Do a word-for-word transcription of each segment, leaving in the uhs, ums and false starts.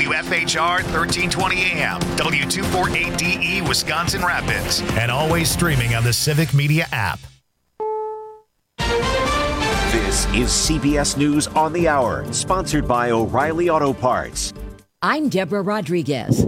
W F H R thirteen twenty A M, W two forty-eight D E, Wisconsin Rapids, and always streaming on the Civic Media app. This is C B S News on the Hour, sponsored by O'Reilly Auto Parts. I'm Deborah Rodriguez.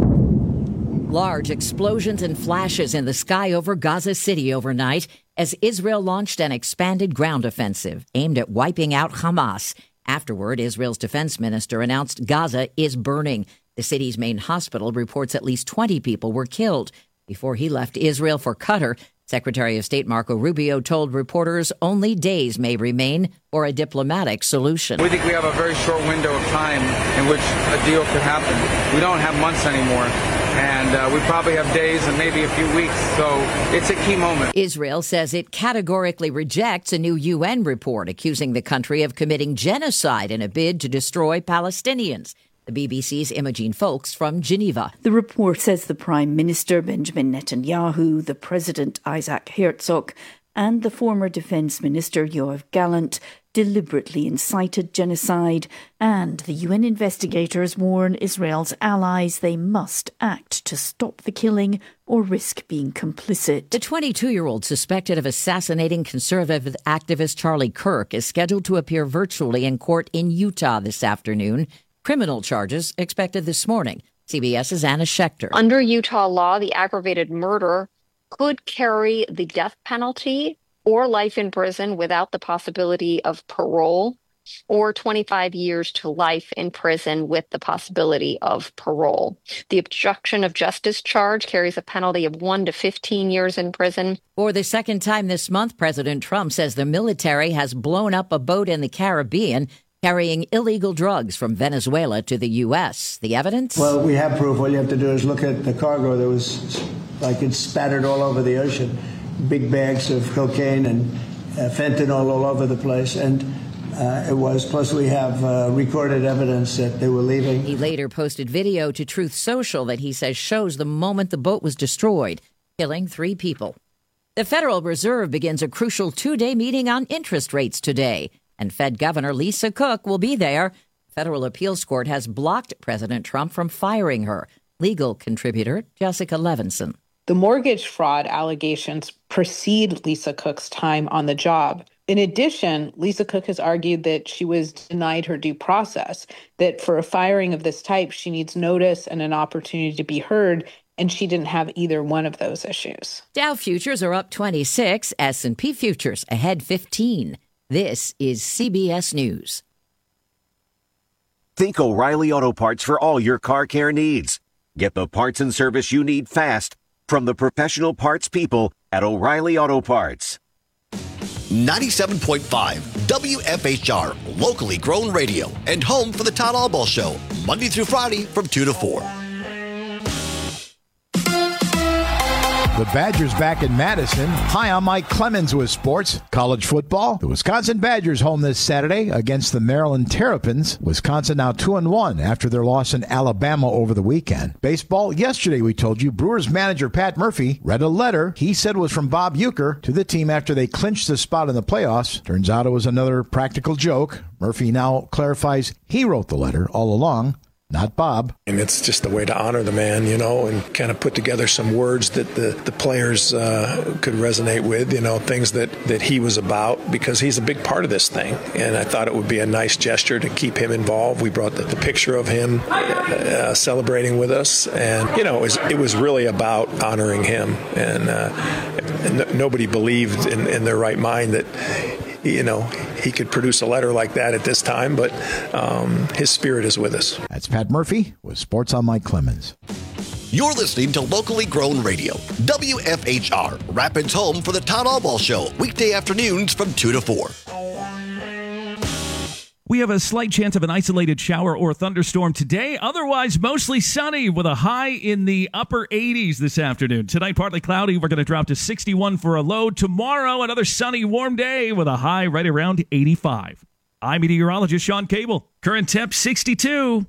Large explosions and flashes in the sky over Gaza City overnight as Israel launched an expanded ground offensive aimed at wiping out Hamas. Afterward, Israel's defense minister announced Gaza is burning. The city's main hospital reports at least twenty people were killed. Before he left Israel for Qatar, Secretary of State Marco Rubio told reporters only days may remain for a diplomatic solution. We think we have a very short window of time in which a deal could happen. We don't have months anymore. And uh, we probably have days and maybe a few weeks, so it's a key moment. Israel says it categorically rejects a new U N report accusing the country of committing genocide in a bid to destroy Palestinians. The B B C's Imogen Folks from Geneva. The report says the Prime Minister, Benjamin Netanyahu, the President, Isaac Herzog, and the former Defence Minister, Yoav Gallant, deliberately incited genocide, and the U N investigators warn Israel's allies they must act to stop the killing or risk being complicit. The twenty-two-year-old suspected of assassinating conservative activist Charlie Kirk is scheduled to appear virtually in court in Utah this afternoon. Criminal charges expected this morning. CBS's Anna Schechter. Under Utah law, the aggravated murder could carry the death penalty or life in prison without the possibility of parole, or twenty-five years to life in prison with the possibility of parole. The obstruction of justice charge carries a penalty of one to fifteen years in prison. For the second time this month, President Trump says the military has blown up a boat in the Caribbean carrying illegal drugs from Venezuela to the U S. The evidence? Well, we have proof. All you have to do is look at the cargo that was like it's spattered all over the ocean. Big bags of cocaine and uh, fentanyl all over the place. And uh, it was. Plus, we have uh, recorded evidence that they were leaving. He later posted video to Truth Social that he says shows the moment the boat was destroyed, killing three people. The Federal Reserve begins a crucial two-day meeting on interest rates today, and Fed Governor Lisa Cook will be there. Federal Appeals Court has blocked President Trump from firing her. Legal contributor Jessica Levinson. The mortgage fraud allegations precede Lisa Cook's time on the job. In addition, Lisa Cook has argued that she was denied her due process, that for a firing of this type, she needs notice and an opportunity to be heard, and she didn't have either one of those issues. Dow futures are up twenty-six, S and P futures ahead fifteen. This is C B S News. Think O'Reilly Auto Parts for all your car care needs. Get the parts and service you need fast from the professional parts people at O'Reilly Auto Parts. ninety-seven point five W F H R, locally grown radio, and home for the Todd Albaugh Show, Monday through Friday from two to four. The Badgers back in Madison. Hi, I'm Mike Clemens with sports. College football. The Wisconsin Badgers home this Saturday against the Maryland Terrapins. Wisconsin now two and one after their loss in Alabama over the weekend. Baseball. Yesterday we told you Brewers manager Pat Murphy read a letter he said was from Bob Uecker to the team after they clinched the spot in the playoffs. Turns out it was another practical joke. Murphy now clarifies he wrote the letter all along, not Bob. And it's just a way to honor the man, you know, and kind of put together some words that the, the players uh, could resonate with, you know, things that, that he was about, because he's a big part of this thing. And I thought it would be a nice gesture to keep him involved. We brought the, the picture of him uh, celebrating with us. And, you know, it was, it was really about honoring him. And, uh, and nobody believed in, in their right mind that, you know, he could produce a letter like that at this time, but um, his spirit is with us. That's Pat Murphy with Sports on Mike Clemens. You're listening to locally grown radio, W F H R, Rapids home for the Todd Albaugh Show, weekday afternoons from two to four. We have a slight chance of an isolated shower or thunderstorm today. Otherwise, mostly sunny with a high in the upper eighties this afternoon. Tonight, partly cloudy. We're going to drop to sixty-one for a low. Tomorrow, another sunny, warm day with a high right around eighty-five. I'm meteorologist Sean Cable. Current temp sixty-two.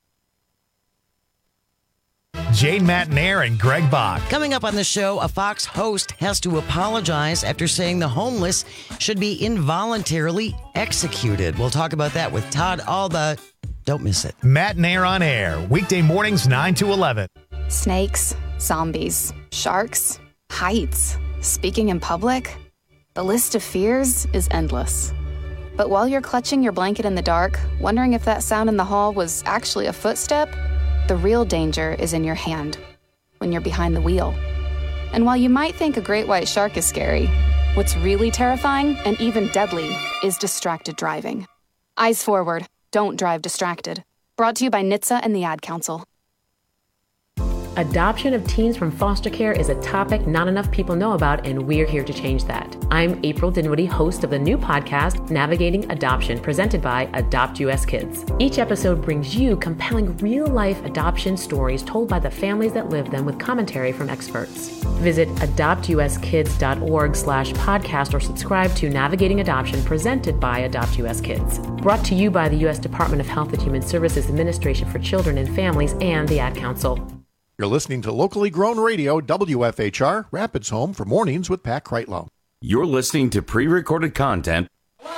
Jane Matanair and Greg Bach. Coming up on the show, a Fox host has to apologize after saying the homeless should be involuntarily executed. We'll talk about that with Todd Albaugh. Don't miss it. Matt and Air on Air, weekday mornings nine to eleven. Snakes, zombies, sharks, heights, speaking in public. The list of fears is endless. But while you're clutching your blanket in the dark, wondering if that sound in the hall was actually a footstep, the real danger is in your hand, when you're behind the wheel. And while you might think a great white shark is scary, what's really terrifying and even deadly is distracted driving. Eyes forward, don't drive distracted. Brought to you by N H T S A and the Ad Council. Adoption of teens from foster care is a topic not enough people know about, and we're here to change that. I'm April Dinwiddie, host of the new podcast, Navigating Adoption, presented by Adopt U S Kids. Each episode brings you compelling real-life adoption stories told by the families that live them with commentary from experts. Visit adoptuskids.org slash podcast or subscribe to Navigating Adoption, presented by Adopt U S Kids. Brought to you by the U S Department of Health and Human Services Administration for Children and Families and the Ad Council. You're listening to locally grown radio, W F H R, Rapids Home for Mornings with Pat Kreitlow. You're listening to pre-recorded content.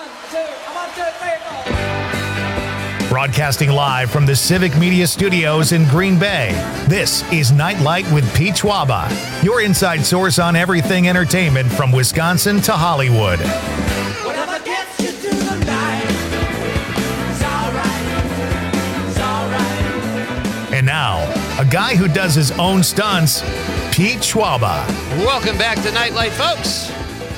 Broadcasting live from the Civic Media Studios in Green Bay, this is Nightlight with Pete Schwaba, your inside source on everything entertainment from Wisconsin to Hollywood. Whatever gets you through the night, it's all right, it's all right. And now, a guy who does his own stunts, Pete Schwaba. Welcome back to Nightlight, folks.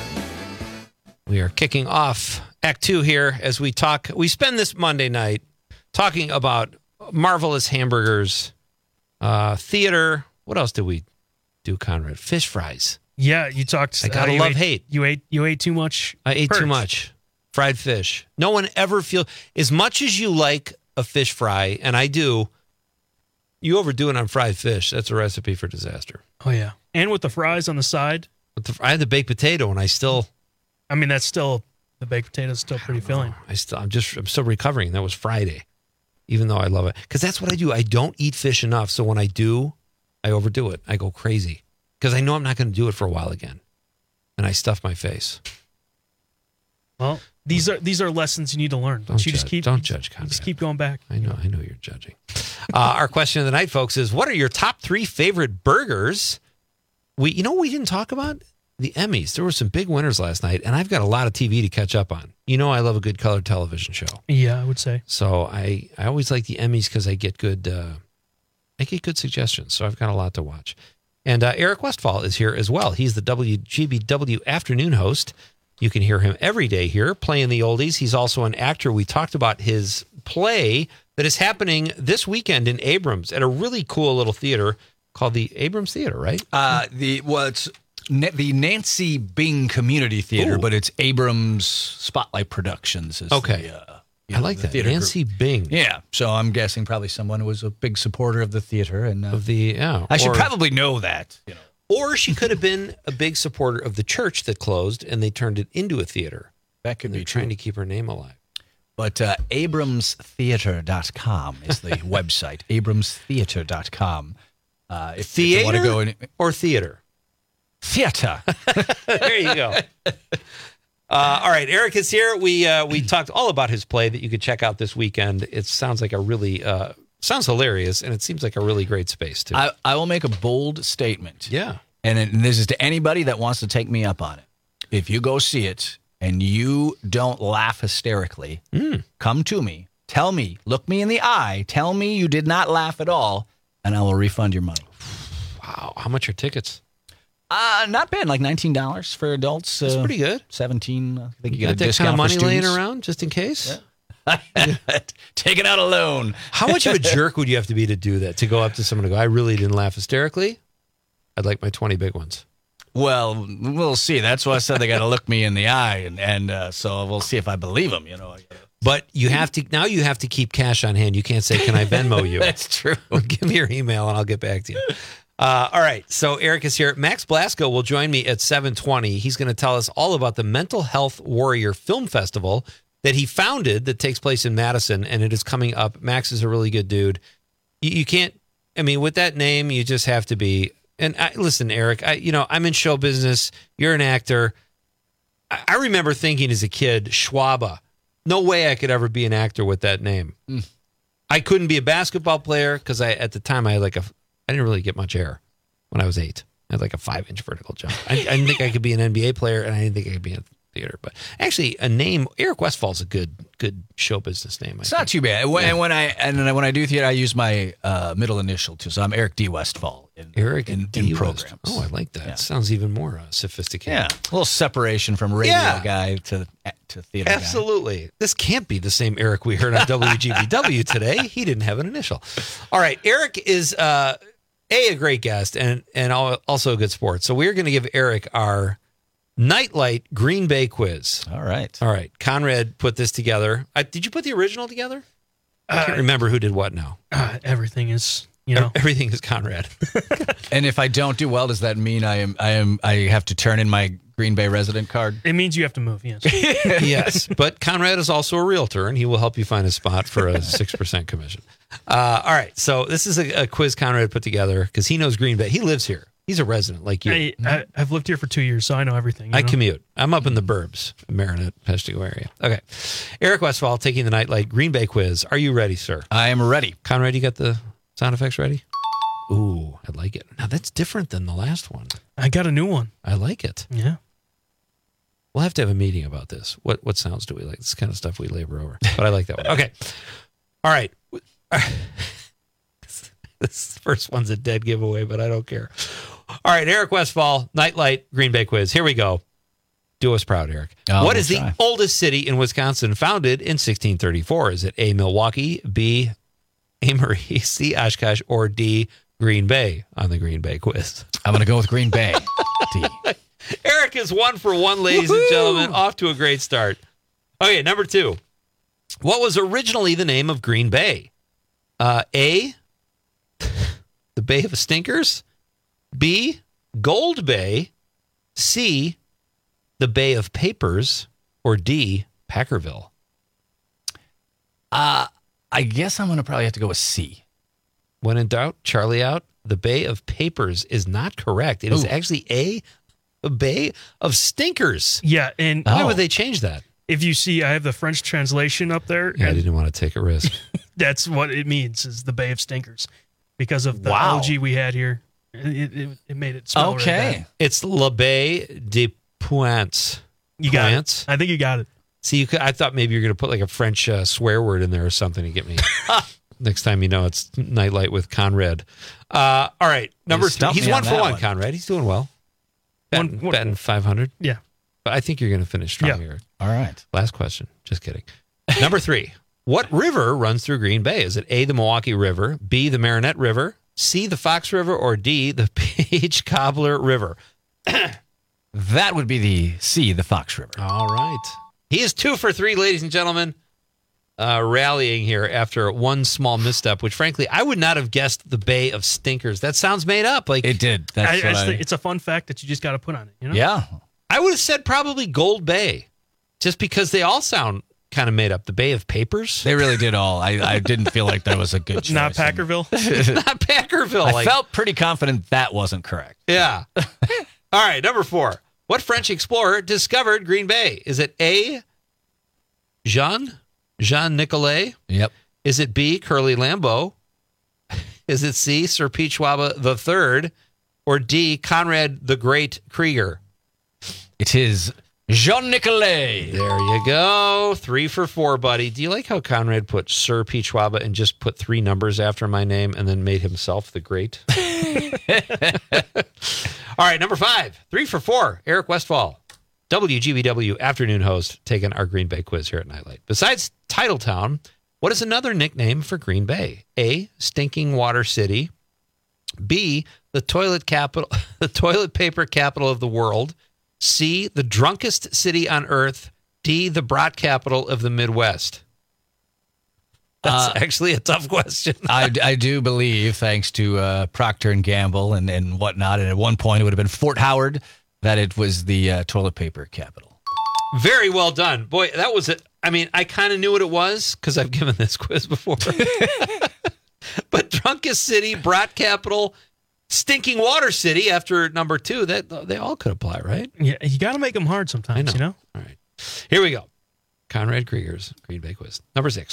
We are kicking off Act Two here as we talk. We spend this Monday night talking about marvelous hamburgers, uh, theater. What else did we do, Conrad? Fish fries. Yeah, you talked. I gotta uh, love ate, hate. You ate. You ate too much. I ate perch. too much fried fish. No one ever feel as much as you like a fish fry, and I do. You overdo it on fried fish. That's a recipe for disaster. Oh yeah, and with the fries on the side. With the, I had the baked potato, and I still. I mean, that's still the baked potato is still pretty filling. Know. I still. I'm just. I'm still recovering. That was Friday, even though I love it, because that's what I do. I don't eat fish enough, so when I do, I overdo it. I go crazy because I know I'm not going to do it for a while again, and I stuff my face. Well, these are these are lessons you need to learn. Don't you judge. just keep Don't judge, Conrad. Just keep going back. I know. I know you're judging. Uh, our question of the night, folks, is: what are your top three favorite burgers? We, you know, what we didn't talk about the Emmys. There were some big winners last night, and I've got a lot of T V to catch up on. You know, I love a good color television show. Yeah, I would say. So I, I always like the Emmys because I get good, uh, I get good suggestions. So I've got a lot to watch. And uh, Eric Westfall is here as well. He's the W G B W afternoon host. You can hear him every day here playing the oldies. He's also an actor. We talked about his play that is happening this weekend in Abrams at a really cool little theater called the Abrams Theater, right? Uh, the well, it's Na- the Nancy Bing Community Theater, Ooh. But it's Abrams Spotlight Productions. Is okay. The, uh, I like that. Nancy group. Bing. Yeah. So I'm guessing probably someone who was a big supporter of the theater. And uh, of the yeah, I should or, probably know that. You know. Or she could have been a big supporter of the church that closed and they turned it into a theater. That could and be trying true. to keep her name alive. But uh, Abrams Theater dot com is the website. Abrams Theater dot com. Uh, if, theater if you want to go in, or theater? Theater. There you go. Uh, all right, Eric is here. We uh, we talked all about his play that you could check out this weekend. It sounds like a really uh, sounds hilarious, and it seems like a really great space too. I, I will make a bold statement. Yeah, and, it, and this is to anybody that wants to take me up on it. If you go see it and you don't laugh hysterically, mm. come to me. Tell me, look me in the eye. Tell me you did not laugh at all, and I will refund your money. Wow, how much are tickets? Uh, not bad, like nineteen dollars for adults. That's uh, pretty good. seventeen I think you, you get got a that kind of money for laying around just in case. Yeah. Take it out a loan. How much of a jerk would you have to be to do that? To go up to someone and go, I really didn't laugh hysterically. I'd like my twenty big ones. Well, we'll see. That's why I said they got to look me in the eye, and and uh, so we'll see if I believe them. You know. But you have to now. You have to keep cash on hand. You can't say, "Can I Venmo you?" That's true. Give me your email and I'll get back to you. Uh, all right. So Eric is here. Max Blasco will join me at seven twenty. He's going to tell us all about the Mental Health Warrior Film Festival that he founded that takes place in Madison, and it is coming up. Max is a really good dude. You, you can't. I mean, with that name, you just have to be. And I, listen, Eric. I, you know, I'm in show business. You're an actor. I, I remember thinking as a kid, Schwaba. No way I could ever be an actor with that name. Mm. I couldn't be a basketball player because I at the time I had like a I didn't really get much hair when I was eight. I had like a five inch vertical jump. I, I didn't think I could be an N B A player, and I didn't think I could be in theater. But actually, a name Eric Westfall's a good good show business name. I It's think. not too bad. When, Yeah. And when I and then when I do theater, I use my uh, middle initial too. So I'm Eric D. Westfall in, Eric in, D. in West. programs. Oh, I like that. Yeah. Sounds even more uh, sophisticated. Yeah, a little separation from radio Yeah. guy to to theater guy. Absolutely. This can't be the same Eric we heard on W G B W today. He didn't have an initial. All right. Eric is uh, a a great guest and and al- also a good sport. So we're going to give Eric our Nightlight Green Bay quiz. All right. All right. Conrad put this together. I, did you put the original together? I can't Uh, remember who did what now. Uh, everything is, you know. Everything is Conrad. And if I don't do well, does that mean I am I am I have to turn in my Green Bay resident card? It means you have to move, yes. Yes, but Conrad is also a realtor, and he will help you find a spot for a six percent commission. Uh, all right, so this is a, a quiz Conrad put together because he knows Green Bay. He lives here. He's a resident like you. I, I, I've lived here for two years, so I know everything. you I know? commute. I'm up in the burbs, Marinette, Peshtigo area. Okay. Eric Westfall taking the Nightlight Green Bay quiz. Are you ready, sir? I am ready. Conrad, you got the sound effects ready? Ooh, I like it. Now, that's different than the last one. I got a new one. I like it. Yeah. We'll have to have a meeting about this. What what sounds do we like? This is kind of stuff we labor over. But I like that one. Okay. All right. This first one's a dead giveaway, but I don't care. All right, Eric Westfall, Nightlight Green Bay quiz. Here we go. Do us proud, Eric. Oh, what we'll is the try. oldest city in Wisconsin founded in sixteen thirty-four? Is it A, Milwaukee, B, Amory, C, Oshkosh, or D, Green Bay on the Green Bay quiz? I'm going to go with Green Bay. D. Eric is one for one, ladies and gentlemen. Off to a great start. Okay, number two. What was originally the name of Green Bay? Uh, A, the Bay of Stinkers. B, Gold Bay. C, the Bay of Papers. Or D, Packerville. Uh, I guess I'm going to probably have to go with C. When in doubt, Charlie out. The Bay of Papers is not correct. It is Ooh. actually A, the Bay of Stinkers. Yeah, and Why would they change that? if you see, I have the French translation up there. Yeah, I and didn't want to take a risk. that's what it means, is the Bay of Stinkers. Because of the Wow. algae we had here. It, it, it made it smell really bad. It's La Baie de Pointe. You got Pointe. it. I think you got it. See, you could, I thought maybe you're going to put like a French uh, swear word in there or something to get me. Next time you know it's Nightlight with Conrad. Uh, all right, number You three. stumped He's me one on for that one, one. Conrad. He's doing well. One- Betting, one- betting five hundred. Yeah. But I think you're going to finish strong Yeah. here. All right. Last question. Just kidding. Number three. What river runs through Green Bay? Is it A, the Milwaukee River, B, the Marinette River, C, the Fox River, or D, the Page Cobbler River? That would be the C, the Fox River. All right. He is two for three, ladies and gentlemen, uh, rallying here after one small misstep, which frankly, I would not have guessed the Bay of Stinkers. That sounds made up. Like It did. That's I, I what just I, think it's a fun fact that you just got to put on it. You know? yeah. I would have said probably Gold Bay, just because they all sound kind of made up. The Bay of Papers? They really did all. I, I didn't feel like that was a good choice. Not Packerville. Not Packerville. I like, felt pretty confident that wasn't correct. Yeah. All right, number four. What French explorer discovered Green Bay? Is it A, Jean? Jean Nicolet? Yep. Is it B, Curly Lambeau? Is it C, Sir Pichwaba the Third? Or D, Conrad the Great Krieger? It is Jean Nicolet. There you go. Three for four, buddy. Do you like how Conrad put Sir Pichwaba and just put three numbers after my name and then made himself the Great? All right, number five. Three for four. Eric Westfall, W G B W afternoon host, taking our Green Bay quiz here at Nightlight. Besides Titletown, what is another nickname for Green Bay? A, Stinking Water City. B, the toilet capital, the toilet paper capital of the world. C, the drunkest city on earth. D, the brat capital of the Midwest. That's Uh, actually a tough question. I, I do believe, thanks to uh, Procter and Gamble and, and whatnot, and at one point it would have been Fort Howard, that it was the uh, toilet paper capital. Very well done. Boy, that was it. I mean, I kind of knew what it was because I've given this quiz before. But drunkest city, brat capital, stinking water city after number two, that they all could apply, right? Yeah, you got to make them hard sometimes, I know. you know? All right. Here we go. Conrad Krieger's Green Bay quiz. Number six.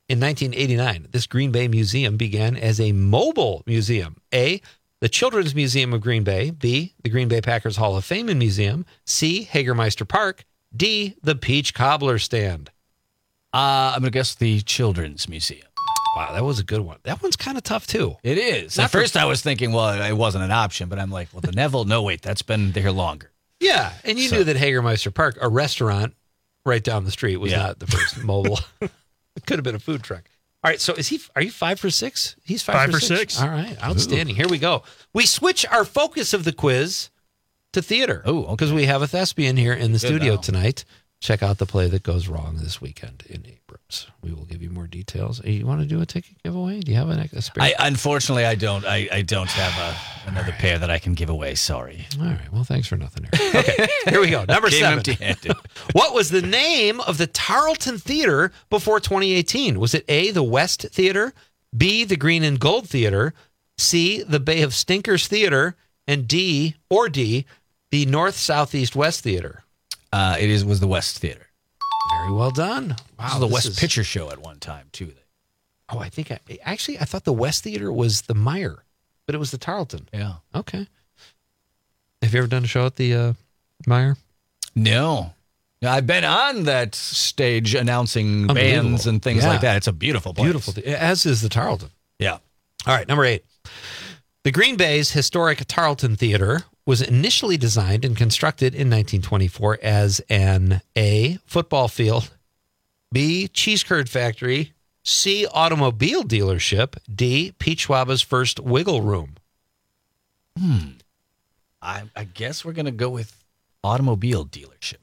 In nineteen eighty-nine, this Green Bay museum began as a mobile museum. A, the Children's Museum of Green Bay. B, the Green Bay Packers Hall of Fame and Museum. C, Hagermeister Park. D, the Peach Cobbler Stand. Uh, I'm going to guess the Children's Museum. Wow, that was a good one. That one's kind of tough, too. It is. Not At first, I was thinking, well, it wasn't an option, but I'm like, well, the Neville, no, wait, that's been there longer. Yeah, and you So- knew that Hagermeister Park, a restaurant right down the street, was Yeah. not the first mobile. It could have been a food truck. All right, so is he? Are you five for six? He's five, Five for for six. six. All right, outstanding. Here we go. We switch our focus of the quiz to theater. Oh, because we have a thespian here in the Good studio now. tonight. Check out the play that goes wrong this weekend in Abrams. We will give you more details. Hey, you want to do a ticket giveaway? Do you have an, a spare? I unfortunately I don't I, I don't have a, another pair that I can give away. Sorry. All right. Well, thanks for nothing, Eric. Okay, here we go. Number Came seven. empty-handed. What was the name of the Tarleton Theater before twenty eighteen? Was it A, the West Theater, B, the Green and Gold Theater, C, the Bay of Stinkers Theater, and D, or D, the North Southeast West Theater? Uh, it is was the West Theater. Very well done. Wow, This was the this West is- Picture Show at one time too. Oh, I think I actually I thought the West Theater was the Meyer, but it was the Tarleton. Yeah. Okay. Have you ever done a show at the uh, Meyer? No. No, I've been on that stage announcing Unbelievable. bands and things Yeah. like that. It's a beautiful place. Beautiful, th- as is the Tarleton. Yeah. All right, number eight. The Green Bay's historic Tarleton Theater was initially designed and constructed in nineteen twenty-four as an A, football field, B, cheese curd factory, C, automobile dealership, D, Pete Schwaba's first wiggle room. Hmm. I, I guess we're going to go with automobile dealership.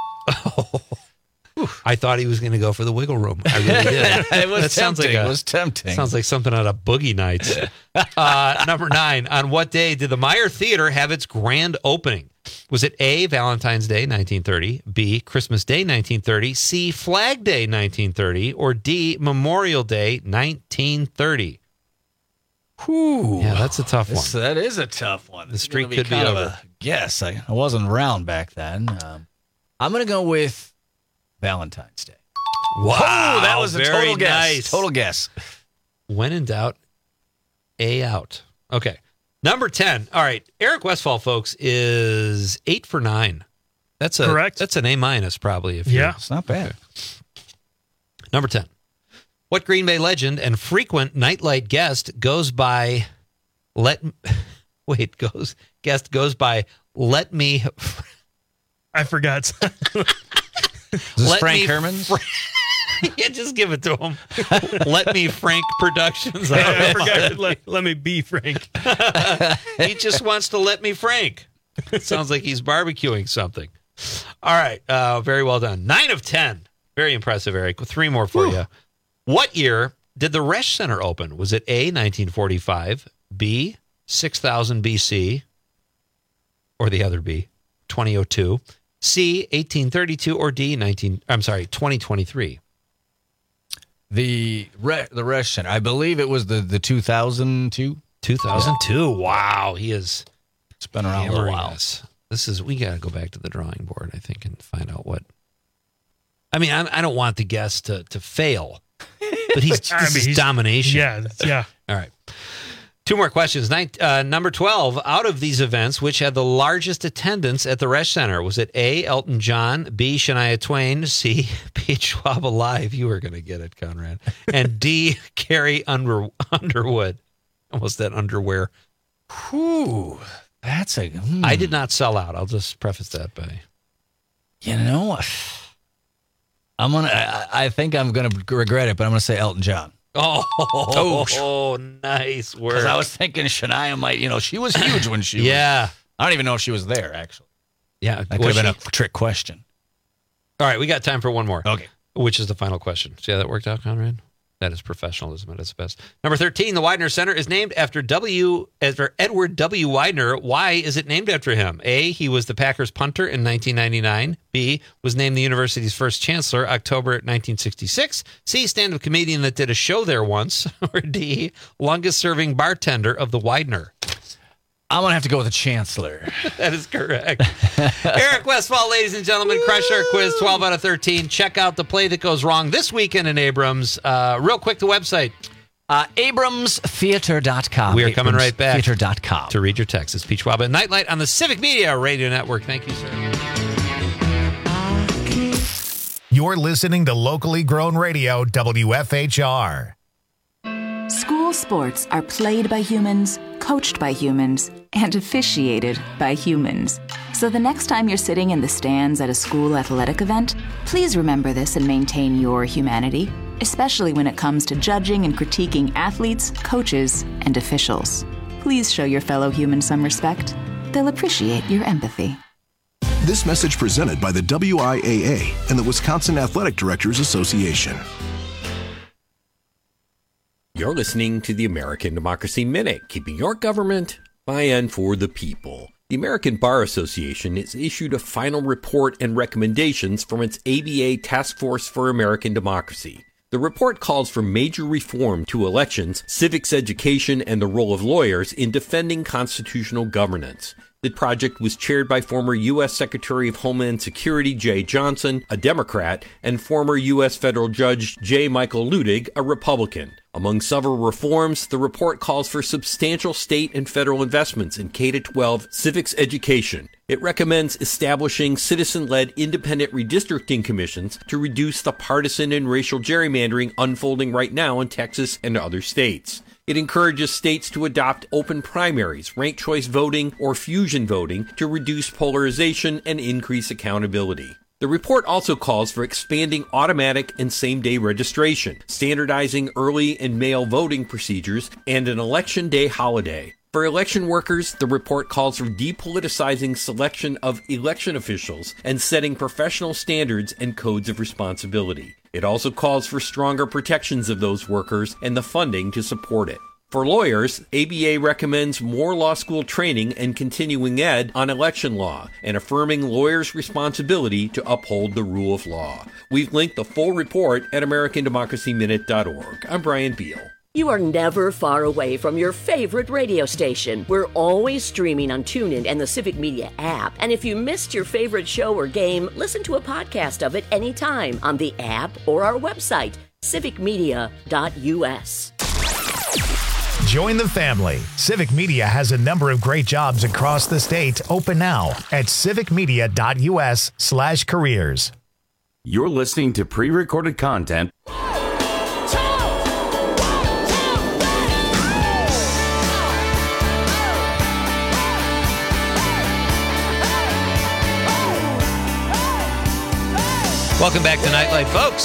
I thought he was going to go for the wiggle room. I really did. It was That sounds like tempting. a- It was tempting. Sounds like something out of Boogie Nights. uh, number nine. On what day did the Meyer Theater have its grand opening? Was it A, Valentine's Day, nineteen thirty, B, Christmas Day, nineteen thirty, C, Flag Day, nineteen thirty, or D, Memorial Day, nineteen thirty? Whew. Yeah, that's a tough This- one. That is a tough one. The This is streak gonna could be kind of over. a guess. I, I wasn't around back then. Um, I'm going to go with Valentine's Day. Wow, Oh, that was a very total guess. nice. Total guess. When in doubt, A out. Okay. Number ten. All right. Eric Westphal, folks, is eight for nine. That's a Correct. That's an A minus, probably. If Yeah. you It's not bad. Number ten. What Green Bay legend and frequent nightlight guest goes by let wait, goes guest goes by let me I forgot. Is this Let Frank me Herman's? yeah, just give it to him. Let me Frank Productions. I forgot. Let, let me be Frank. He just wants to let me Frank. It sounds like he's barbecuing something. All right. Uh, very well done. Nine of ten. Very impressive, Eric. Three more for you. What year did the Resch Center open? Was it A, nineteen forty-five, B, six thousand B C, or the other B, twenty oh two, C, eighteen thirty-two, or D, nineteen, I'm sorry, twenty twenty-three? The Re- the Resch Center. I believe it was the, the two thousand two. two thousand two. Wow. He is It's been around a little hammering while. us. This is, we got to go back to the drawing board, I think, and find out what. I mean, I, I don't want the guest to, to fail, but he's, this I mean, is he's- domination. Yeah, that's- yeah. All right. Two more questions. Nin- uh, number twelve, out of these events, which had the largest attendance at the Resch Center? Was it A, Elton John, B, Shania Twain, C, Pete Schwab Alive? You were going to get it, Conrad. And D, Carrie Under- Underwood. Almost that underwear. Whew. That's a. hmm. I did not sell out. I'll just preface that by. You know, I'm gonna. I, I think I'm gonna regret it, but I'm gonna say Elton John. Oh, Oh. oh nice work. Because I was thinking Shania might. You know, she was huge when she. Yeah. Was, I don't even know if she was there. Actually, Yeah. that could was have been she? a trick question. All right, we got time for one more. Okay. Which is the final question. See how that worked out, Conrad? That is professionalism at its best. Number thirteen, the Widener Center is named after W. After Edward W. Widener. Why is it named after him? A, he was the Packers punter in nineteen ninety-nine. B, was named the university's first chancellor October nineteen sixty-six. C, stand-up comedian that did a show there once. Or D, longest-serving bartender of the Widener. Uh, I'm going to have to go with the Chancellor. That is correct. Eric Westfall, ladies and gentlemen, crushed our quiz, twelve out of thirteen. Check out the play that goes wrong this weekend in Abrams. Uh, real quick, the website. Uh, Abrams Theater dot com. We are coming Abrams right back. Theater dot com. To read your text. It's Peach Waba and Nightlight on the Civic Media Radio Network. Thank you, sir. You're listening to locally grown radio, W F H R. School sports are played by humans, coached by humans, and officiated by humans. So the next time you're sitting in the stands at a school athletic event, please remember this and maintain your humanity, especially when it comes to judging and critiquing athletes, coaches, and officials. Please show your fellow humans some respect. They'll appreciate your empathy. This message presented by the W I A A and the Wisconsin Athletic Directors Association. You're listening to the American Democracy Minute, keeping your government by and for the people. The American Bar Association has issued a final report and recommendations from its A B A Task Force for American Democracy. The report calls for major reform to elections, civics education, and the role of lawyers in defending constitutional governance. The project was chaired by former U S Secretary of Homeland Security Jay Johnson, a Democrat, and former U S Federal Judge J. Michael Luttig, a Republican. Among several reforms, the report calls for substantial state and federal investments in K through twelve civics education. It recommends establishing citizen-led independent redistricting commissions to reduce the partisan and racial gerrymandering unfolding right now in Texas and other states. It encourages states to adopt open primaries, ranked choice voting, or fusion voting to reduce polarization and increase accountability. The report also calls for expanding automatic and same-day registration, standardizing early and mail voting procedures, and an election day holiday. For election workers, the report calls for depoliticizing selection of election officials and setting professional standards and codes of responsibility. It also calls for stronger protections of those workers and the funding to support it. For lawyers, A B A recommends more law school training and continuing ed on election law and affirming lawyers' responsibility to uphold the rule of law. We've linked the full report at American Democracy Minute dot org. I'm Brian Beal. You are never far away from your favorite radio station. We're always streaming on TuneIn and the Civic Media app. And if you missed your favorite show or game, listen to a podcast of it anytime on the app or our website, civic media dot u s. Join the family. Civic Media has a number of great jobs across the state open now at civic media dot u s slash careers. You're listening to pre-recorded content. Welcome back to Nightlight, folks.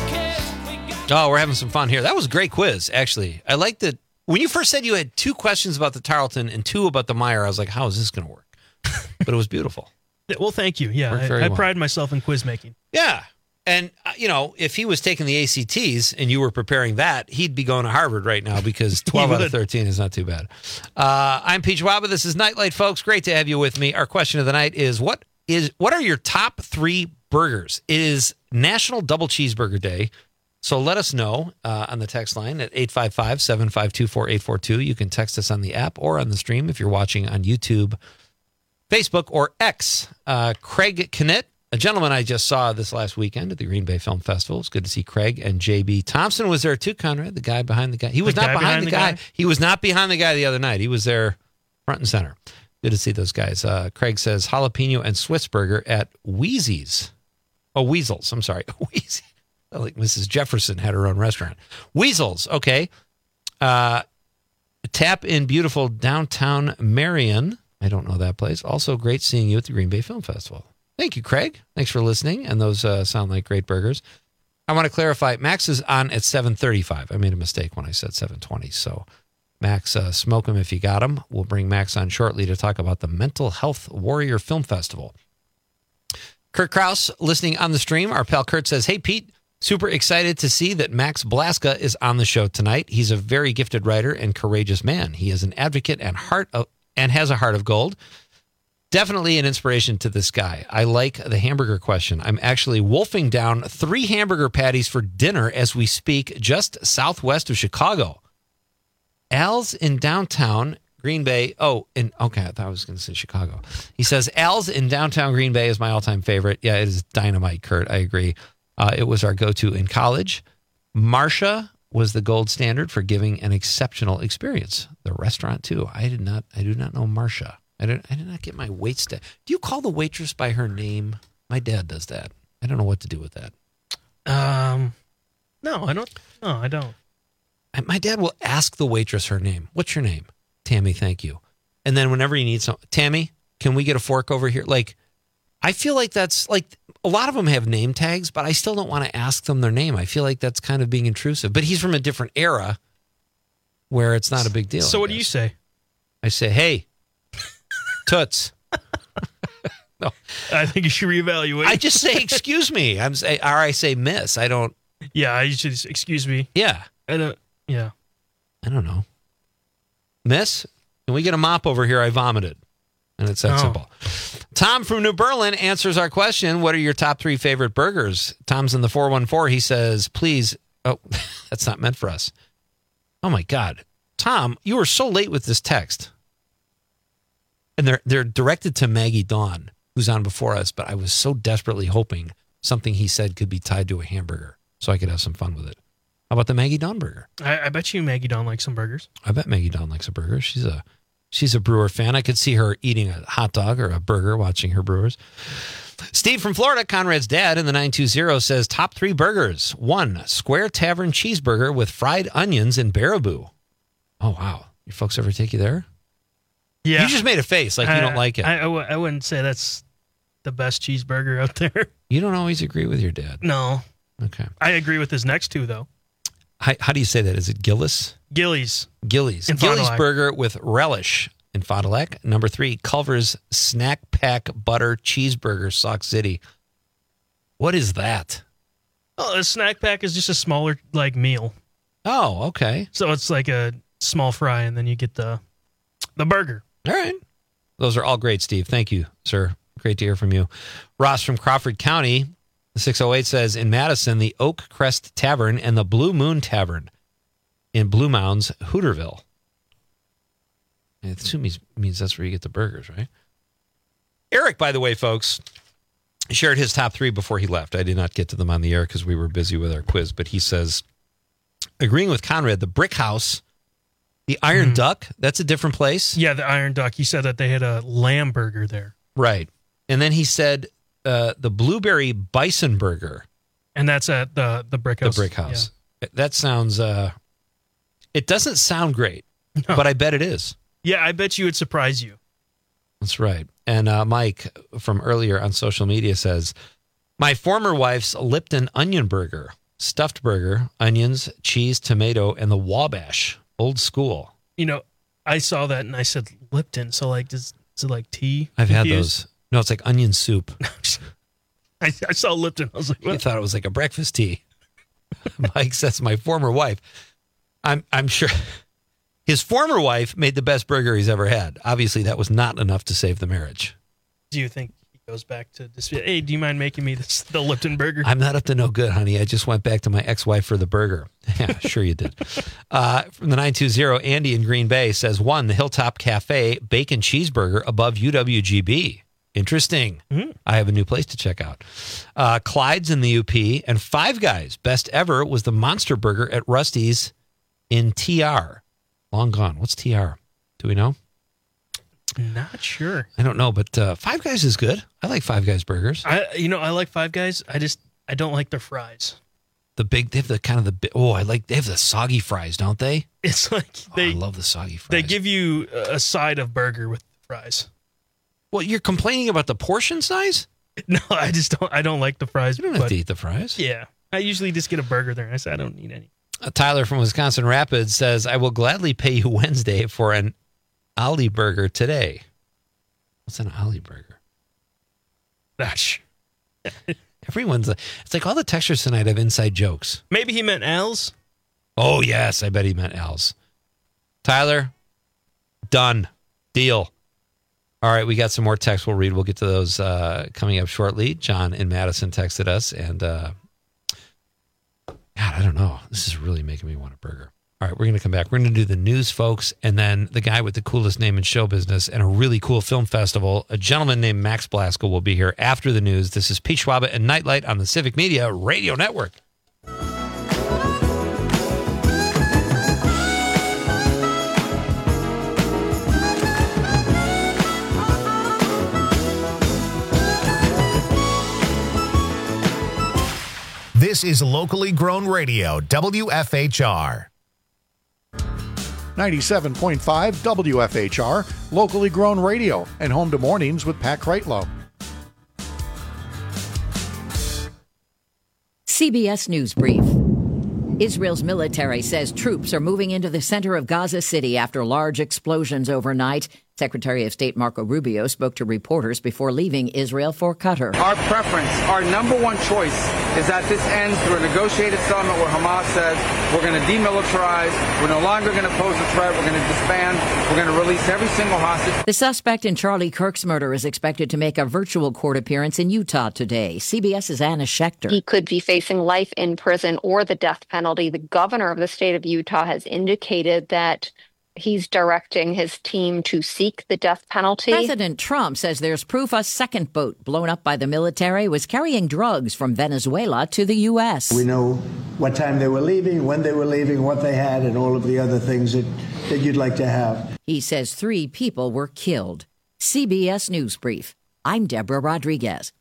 Oh, we're having some fun here. That was a great quiz, actually. I liked it. When you first said you had two questions about the Tarleton and two about the Meyer, I was like, how is this going to work? But it was beautiful. Yeah, well, thank you. Yeah, I, I well. pride myself in quiz making. Yeah. And, uh, you know, if he was taking the A C Ts and you were preparing that, he'd be going to Harvard right now because twelve out of thirteen is not too bad. Uh, I'm Peach Waba. This is Nightlight, folks. Great to have you with me. Our question of the night is, what is what are your top three burgers? It is National Double Cheeseburger Day. So let us know uh, on the text line at eight five five, seven five two, four eight four two. You can text us on the app or on the stream if you're watching on YouTube, Facebook, or X. Uh, Craig Kennett, a gentleman I just saw this last weekend at the Green Bay Film Festival. It's good to see Craig. And J B Thompson was there too, Conrad, the guy behind the guy. He was the not guy behind, behind the, the guy. guy. He was not behind the guy the other night. He was there front and center. Good to see those guys. Uh, Craig says jalapeno and Swiss burger at Wheezy's. Oh, Weasels. I'm sorry. Wheezy. Like Missus Jefferson had her own restaurant. Weasels. Okay. Uh, tap in beautiful downtown Marion. I don't know that place. Also great seeing you at the Green Bay Film Festival. Thank you, Craig. Thanks for listening. And those uh, sound like great burgers. I want to clarify. Max is on at seven thirty-five. I made a mistake when I said seven twenty. So Max, uh, smoke him if you got him. We'll bring Max on shortly to talk about the Mental Health Warrior Film Festival. Kurt Kraus, listening on the stream. Our pal Kurt says, hey, Pete, super excited to see that Max Blaska is on the show tonight. He's a very gifted writer and courageous man. He is an advocate and heart of, and has a heart of gold. Definitely an inspiration to this guy. I like the hamburger question. I'm actually wolfing down three hamburger patties for dinner as we speak, just southwest of Chicago. Al's in downtown Green Bay. Oh, and okay, I thought I was going to say Chicago. He says Al's in downtown Green Bay is my all-time favorite. Yeah, it is dynamite, Kurt. I agree. Uh, it was our go-to in college. Marsha was the gold standard for giving an exceptional experience. The restaurant too. I did not. I do not know Marsha. I did. I did not get my wait staff. Do you call the waitress by her name? My dad does that. I don't know what to do with that. Um, no, I don't. No, I don't. I, my dad will ask the waitress her name. What's your name? Tammy, thank you. And then whenever you need some, Tammy, can we get a fork over here? Like, I feel like that's like a lot of them have name tags, but I still don't want to ask them their name. I feel like that's kind of being intrusive. But he's from a different era where it's not a big deal. So what do you say? I say, hey, Toots. No. I think you should reevaluate. I just say, excuse me. I'm say, or I say, miss. I don't. Yeah, I should just, excuse me. Yeah. I don't. Yeah. I don't know. Miss, can we get a mop over here? I vomited. And it's that Oh. simple. Tom from New Berlin answers our question. What are your top three favorite burgers? Tom's in the four one four. He says, please. Oh, that's not meant for us. Oh, my God. Tom, you were so late with this text. And they're they're directed to Maggie Dawn, who's on before us, but I was so desperately hoping something he said could be tied to a hamburger so I could have some fun with it. How about the Maggie Dawn burger? I, I bet you Maggie Dawn likes some burgers. I bet Maggie Dawn likes a burger. She's a she's a Brewer fan. I could see her eating a hot dog or a burger watching her Brewers. Steve from Florida, Conrad's dad in the nine two zero says top three burgers. One, Square Tavern cheeseburger with fried onions and Baraboo. Oh, wow. Your folks ever take you there? Yeah. You just made a face like you I- don't like it. I, I, w- I wouldn't say that's the best cheeseburger out there. You don't always agree with your dad. No. Okay. I agree with his next two, though. How, how do you say that? Is it Gillis? Gillies. Gillies. In Gillies Fond du Lac. burger with relish in Fond du Lac. Number three, Culver's Snack Pack Butter Cheeseburger, Sauk City. What is that? Oh, a snack pack is just a smaller, like, meal. Oh, okay. So it's like a small fry, and then you get the the burger. All right. Those are all great, Steve. Thank you, sir. Great to hear from you. Ross from Crawford County, six oh eight says, in Madison, the Oak Crest Tavern and the Blue Moon Tavern in Blue Mounds, Hooterville. I assume he means that's where you get the burgers, right? Eric, by the way, folks, shared his top three before he left. I did not get to them on the air because we were busy with our quiz, but he says, agreeing with Conrad, the Brick House, the Iron Mhm. Duck, that's a different place. Yeah, the Iron Duck. He said that they had a lamb burger there. Right. And then he said uh, the Blueberry Bison Burger. And that's at the, the Brick House. The Brick House. That sounds, uh, it doesn't sound great, but I bet it is. Yeah, I bet you it'd surprise you. That's right. And uh, Mike from earlier on social media says, my former wife's Lipton Onion Burger, stuffed burger, onions, cheese, tomato, and the Wabash. Old school. You know, I saw that and I said Lipton. So, like, does, is it like tea? I've had infused? those. No, it's like onion soup. I, I saw Lipton. I was like, I what? thought it was like a breakfast tea. Mike says, my former wife. I'm I'm sure his former wife made the best burger he's ever had. Obviously, that was not enough to save the marriage. Do you think he goes back to this? Hey, do you mind making me this, the Lipton burger? I'm not up to no good, honey. I just went back to my ex-wife for the burger. Yeah, sure you did. Uh, from the nine two zero, Andy in Green Bay says, one, the Hilltop Cafe bacon cheeseburger above U W G B. Interesting. Mm-hmm. I have a new place to check out. Uh, Clyde's in the U P, and Five Guys. Best ever was the Monster Burger at Rusty's in T R. Long gone. What's T R? Do we know? Not sure. I don't know, but uh, Five Guys is good. I like Five Guys burgers. I, you know, I like Five Guys. I just, I don't like their fries. The big, they have the kind of the, bi- oh, I like, they have the soggy fries, don't they? It's like they, oh, I love the soggy fries. they give you a side of burger with fries. Well, you're complaining about the portion size? No, I just don't. I don't like the fries. You don't have to eat the fries. Yeah, I usually just get a burger there. And I said I don't need any. Uh, Tyler from Wisconsin Rapids says, I will gladly pay you Wednesday for an Ollie burger today. What's an Ollie burger? Gosh. Everyone's, it's like all the textures tonight have inside jokes. Maybe he meant Al's. Oh, yes. I bet he meant Al's. Tyler, done. Deal. All right, we got some more texts we'll read. We'll get to those uh, coming up shortly. John in Madison texted us, and uh, God, I don't know. This is really making me want a burger. All right, we're going to come back. We're going to do the news, folks, and then the guy with the coolest name in show business and a really cool film festival. A gentleman named Max Blasco will be here after the news. This is Pete Schwaba and Nightlight on the Civic Media Radio Network. This is locally grown radio, W F H R. ninety-seven point five W F H R, locally grown radio, and home to mornings with Pat Kreitlow. C B S News Brief. Israel's military says troops are moving into the center of Gaza City after large explosions overnight. Secretary of State Marco Rubio spoke to reporters before leaving Israel for Qatar. Our preference, our number one choice, is that this ends through a negotiated settlement where Hamas says we're going to demilitarize, we're no longer going to pose a threat, we're going to disband, we're going to release every single hostage. The suspect in Charlie Kirk's murder is expected to make a virtual court appearance in Utah today. CBS's Anna Schechter. He could be facing life in prison or the death penalty. The governor of the state of Utah has indicated that he's directing his team to seek the death penalty. President Trump says there's proof a second boat blown up by the military was carrying drugs from Venezuela to the U S. We know what time they were leaving, when they were leaving, what they had, and all of the other things that, that you'd like to have. He says three people were killed. C B S News Brief. I'm Deborah Rodriguez.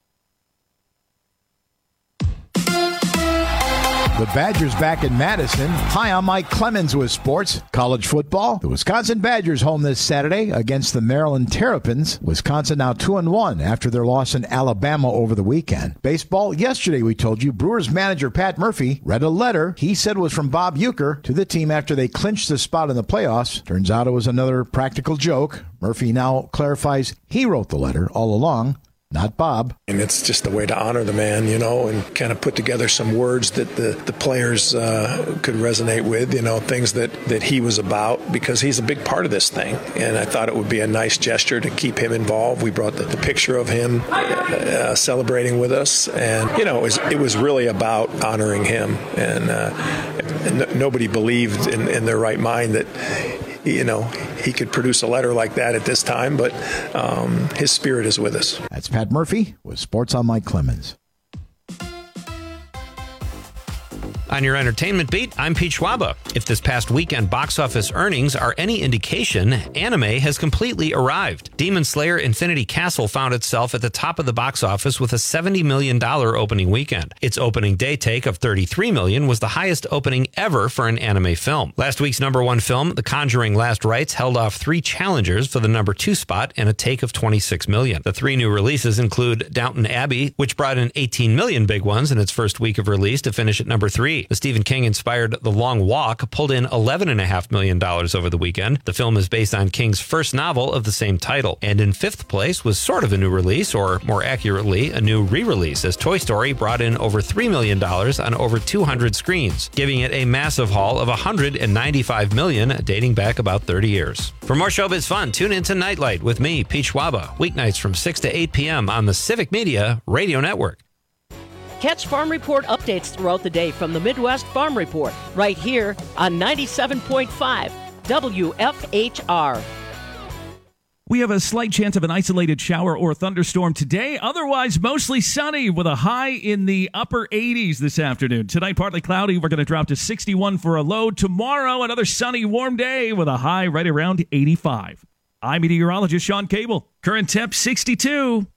The Badgers back in Madison. Hi, I'm Mike Clemens with sports. College football. The Wisconsin Badgers home this Saturday against the Maryland Terrapins. Wisconsin now two and one after their loss in Alabama over the weekend. Baseball. Yesterday we told you Brewers manager Pat Murphy read a letter he said was from Bob Uecker to the team after they clinched the spot in the playoffs. Turns out it was another practical joke. Murphy now clarifies he wrote the letter all along, not Bob. And it's just a way to honor the man, you know, and kind of put together some words that the, the players uh, could resonate with, you know, things that, that he was about, because he's a big part of this thing. And I thought it would be a nice gesture to keep him involved. We brought the, the picture of him uh, celebrating with us. And, you know, it was, it was really about honoring him. And, uh, and nobody believed in, in their right mind that, you know, he could produce a letter like that at this time, but um, his spirit is with us. That's Pat Murphy with Sports on Mike Clemens. On your entertainment beat, I'm Pete Schwaba. If this past weekend box office earnings are any indication, anime has completely arrived. Demon Slayer Infinity Castle found itself at the top of the box office with a seventy million dollars opening weekend. Its opening day take of thirty-three million dollars was the highest opening ever for an anime film. Last week's number one film, The Conjuring Last Rites, held off three challengers for the number two spot and a take of twenty-six million dollars. The three new releases include Downton Abbey, which brought in eighteen million big ones in its first week of release to finish at number three. The Stephen King-inspired The Long Walk pulled in eleven point five million dollars over the weekend. The film is based on King's first novel of the same title. And in fifth place was sort of a new release, or more accurately, a new re-release, as Toy Story brought in over three million dollars on over two hundred screens, giving it a massive haul of one hundred ninety-five million dollars, dating back about thirty years. For more showbiz fun, tune into Nightlight with me, Pete Schwaba, weeknights from six to eight p.m. on the Civic Media Radio Network. Catch Farm Report updates throughout the day from the Midwest Farm Report, right here on ninety-seven point five W F H R. We have a slight chance of an isolated shower or thunderstorm today. Otherwise, mostly sunny with a high in the upper eighties this afternoon. Tonight, partly cloudy. We're going to drop to sixty-one for a low. Tomorrow, another sunny, warm day with a high right around eighty-five. I'm meteorologist Sean Cable. Current temp sixty-two.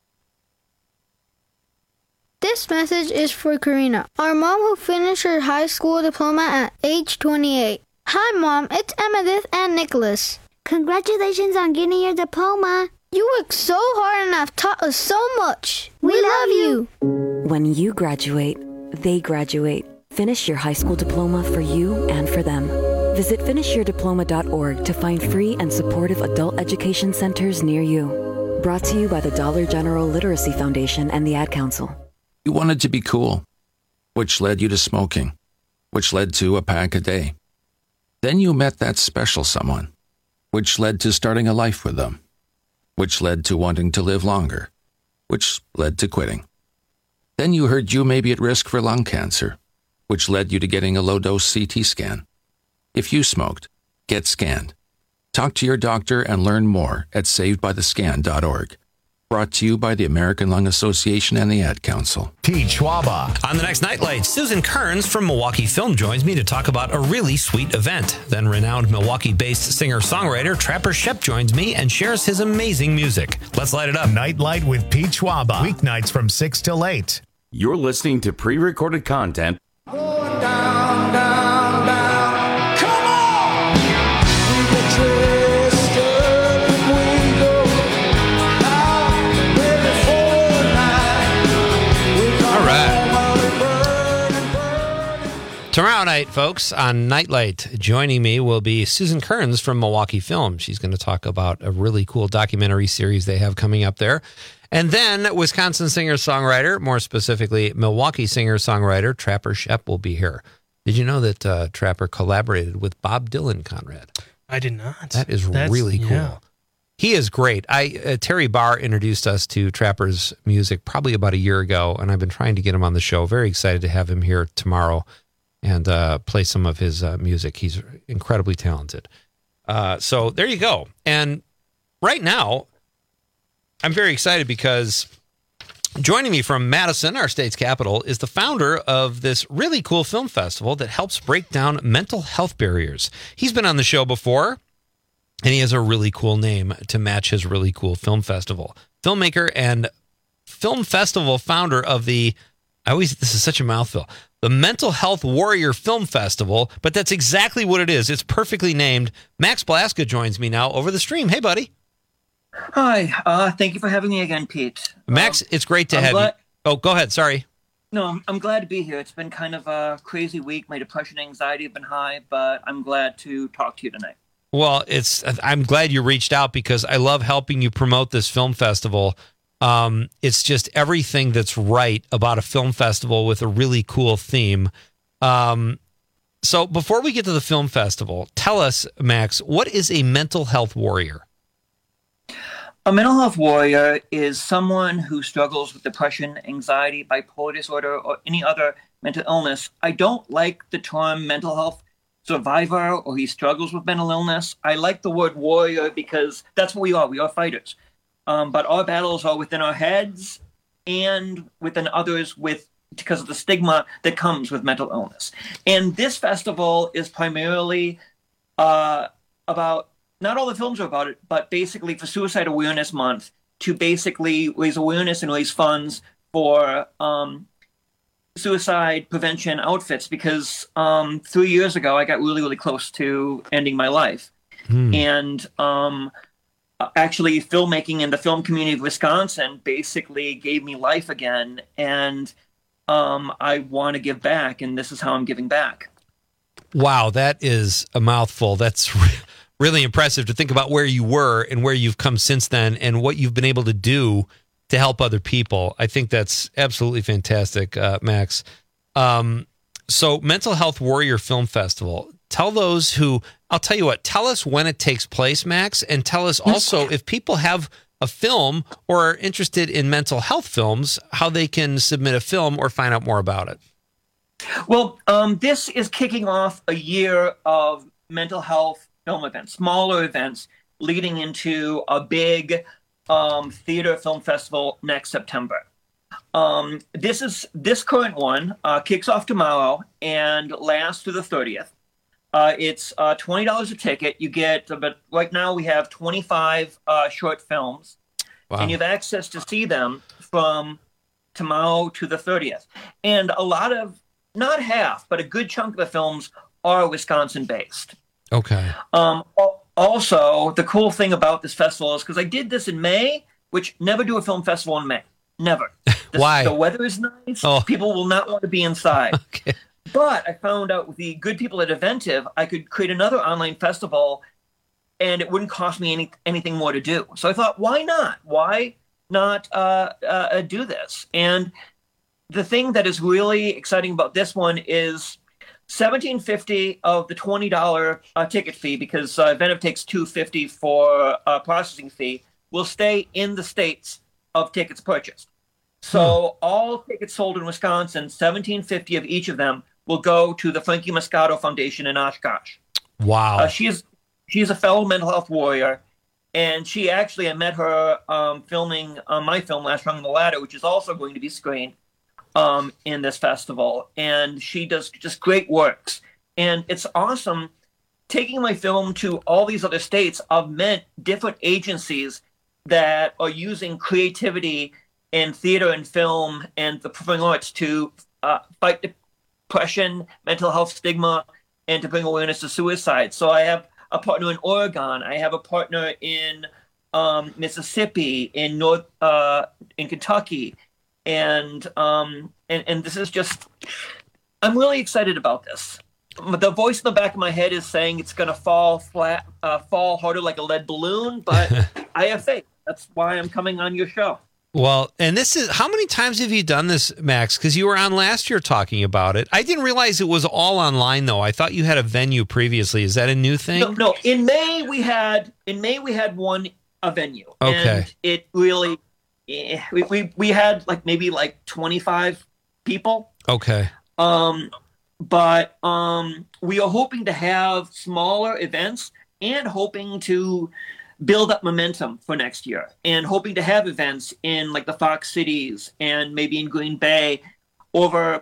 This message is for Karina, our mom who finished her high school diploma at age twenty-eight. Hi, Mom. It's Emmettith and Nicholas. Congratulations on getting your diploma. You worked so hard and have taught us so much. We, we love you. When you graduate, they graduate. Finish your high school diploma for you and for them. Visit finish your diploma dot org to find free and supportive adult education centers near you. Brought to you by the Dollar General Literacy Foundation and the Ad Council. You wanted to be cool, which led you to smoking, which led to a pack a day. Then you met that special someone, which led to starting a life with them, which led to wanting to live longer, which led to quitting. Then you heard you may be at risk for lung cancer, which led you to getting a low-dose C T scan, If you smoked, get scanned. Talk to your doctor and learn more at saved by the scan dot org. Brought to you by the American Lung Association and the Ad Council. Pete Schwaba. On the next Nightlight, Susan Kearns from Milwaukee Film joins me to talk about a really sweet event. Then renowned Milwaukee-based singer-songwriter Trapper Shep joins me and shares his amazing music. Let's light it up. Nightlight with Pete Schwaba. Weeknights from six till eight. You're listening to pre-recorded content. Going down, down, down. Come on! We get dressed up and we go out ready for a night. All right. Tomorrow night, folks, on Nightlight, joining me will be Susan Kearns from Milwaukee Film. She's going to talk about a really cool documentary series they have coming up there. And then Wisconsin singer-songwriter, more specifically Milwaukee singer-songwriter Trapper Shep will be here. Did you know that uh, Trapper collaborated with Bob Dylan, Conrad? I did not. That is That's, really cool. Yeah. He is great. I uh, Terry Barr introduced us to Trapper's music probably about a year ago, and I've been trying to get him on the show. Very excited to have him here tomorrow and uh, play some of his uh, music. He's incredibly talented. Uh, so there you go. And right now, I'm very excited because joining me from Madison, our state's capital, is the founder of this really cool film festival that helps break down mental health barriers. He's been on the show before, and he has a really cool name to match his really cool film festival. Filmmaker and film festival founder of the, I always, this is such a mouthful, the Mental Health Warrior Film Festival, but that's exactly what it is. It's perfectly named. Max Blaska joins me now over the stream. Hey, buddy. Hi, uh, thank you for having me again, Pete. Max, um, it's great to I'm have glad- you. Oh, go ahead. Sorry. No, I'm, I'm glad to be here. It's been kind of a crazy week. My depression and anxiety have been high, but I'm glad to talk to you tonight. Well, it's. I'm glad you reached out because I love helping you promote this film festival. Um, it's just everything that's right about a film festival with a really cool theme. Um, so before we get to the film festival, tell us, Max, what is a mental health warrior? A mental health warrior is someone who struggles with depression, anxiety, bipolar disorder, or any other mental illness. I don't like the term mental health survivor or he struggles with mental illness. I like the word warrior because that's what we are. We are fighters. Um, but our battles are within our heads and within others with because of the stigma that comes with mental illness. And this festival is primarily uh, about, not all the films are about it, but basically for Suicide Awareness Month to basically raise awareness and raise funds for um, suicide prevention outfits because um, three years ago I got really, really close to ending my life. Hmm. And um, actually filmmaking in the film community of Wisconsin basically gave me life again. And um, I want to give back, and this is how I'm giving back. Wow, that is a mouthful. That's re- really impressive to think about where you were and where you've come since then and what you've been able to do to help other people. I think that's absolutely fantastic, uh, Max. Um, so Mental Health Warrior Film Festival, tell those who, I'll tell you what, tell us when it takes place, Max, and tell us also if people have a film or are interested in mental health films, how they can submit a film or find out more about it. Well, um, this is kicking off a year of mental health film events, smaller events, leading into a big um, theater film festival next September. Um, this is this current one uh, kicks off tomorrow and lasts through the thirtieth. Uh, it's uh, twenty dollars a ticket. You get, uh, but right now we have twenty-five uh, short films, wow. and you have access to see them from tomorrow to the thirtieth. And a lot of, not half, but a good chunk of the films are Wisconsin-based. Okay. Um, also, the cool thing about this festival is because I did this in May, which never do a film festival in May. Never. The, Why? The weather is nice. Oh. People will not want to be inside. Okay. But I found out with the good people at Eventive, I could create another online festival and it wouldn't cost me any anything more to do. So I thought, why not? Why not uh, uh, do this? And the thing that is really exciting about this one is seventeen fifty of the twenty dollars uh, ticket fee, because uh, Eventive takes two hundred fifty dollars for a processing fee, will stay in the states of tickets purchased. So hmm. all tickets sold in Wisconsin, seventeen fifty of each of them, will go to the Frankie Moscato Foundation in Oshkosh. Wow. Uh, she is she's a fellow mental health warrior, and she actually I met her um, filming uh, my film Last Rung on the Ladder, which is also going to be screened um, in this festival, and she does just great works, and it's awesome. Taking my film to all these other states, I've met different agencies that are using creativity in theater and film and the performing arts to uh, fight depression, mental health stigma, and to bring awareness to suicide. So I have a partner in Oregon. I have a partner in um, Mississippi, in North, uh, in Kentucky, and um, and and this is just. I'm really excited about this. The voice in the back of my head is saying it's going to fall flat, uh, fall harder like a lead balloon, but I have faith. That's why I'm coming on your show. Well, and this is, how many times have you done this, Max? Because you were on last year talking about it. I didn't realize it was all online, though. I thought you had a venue previously. Is that a new thing? No, no. In May we had in May we had one a venue. Okay. And it really, eh, we, we we had like maybe like twenty-five people. Okay. Um. But um, we are hoping to have smaller events and hoping to build up momentum for next year and hoping to have events in like the Fox cities and maybe in Green Bay over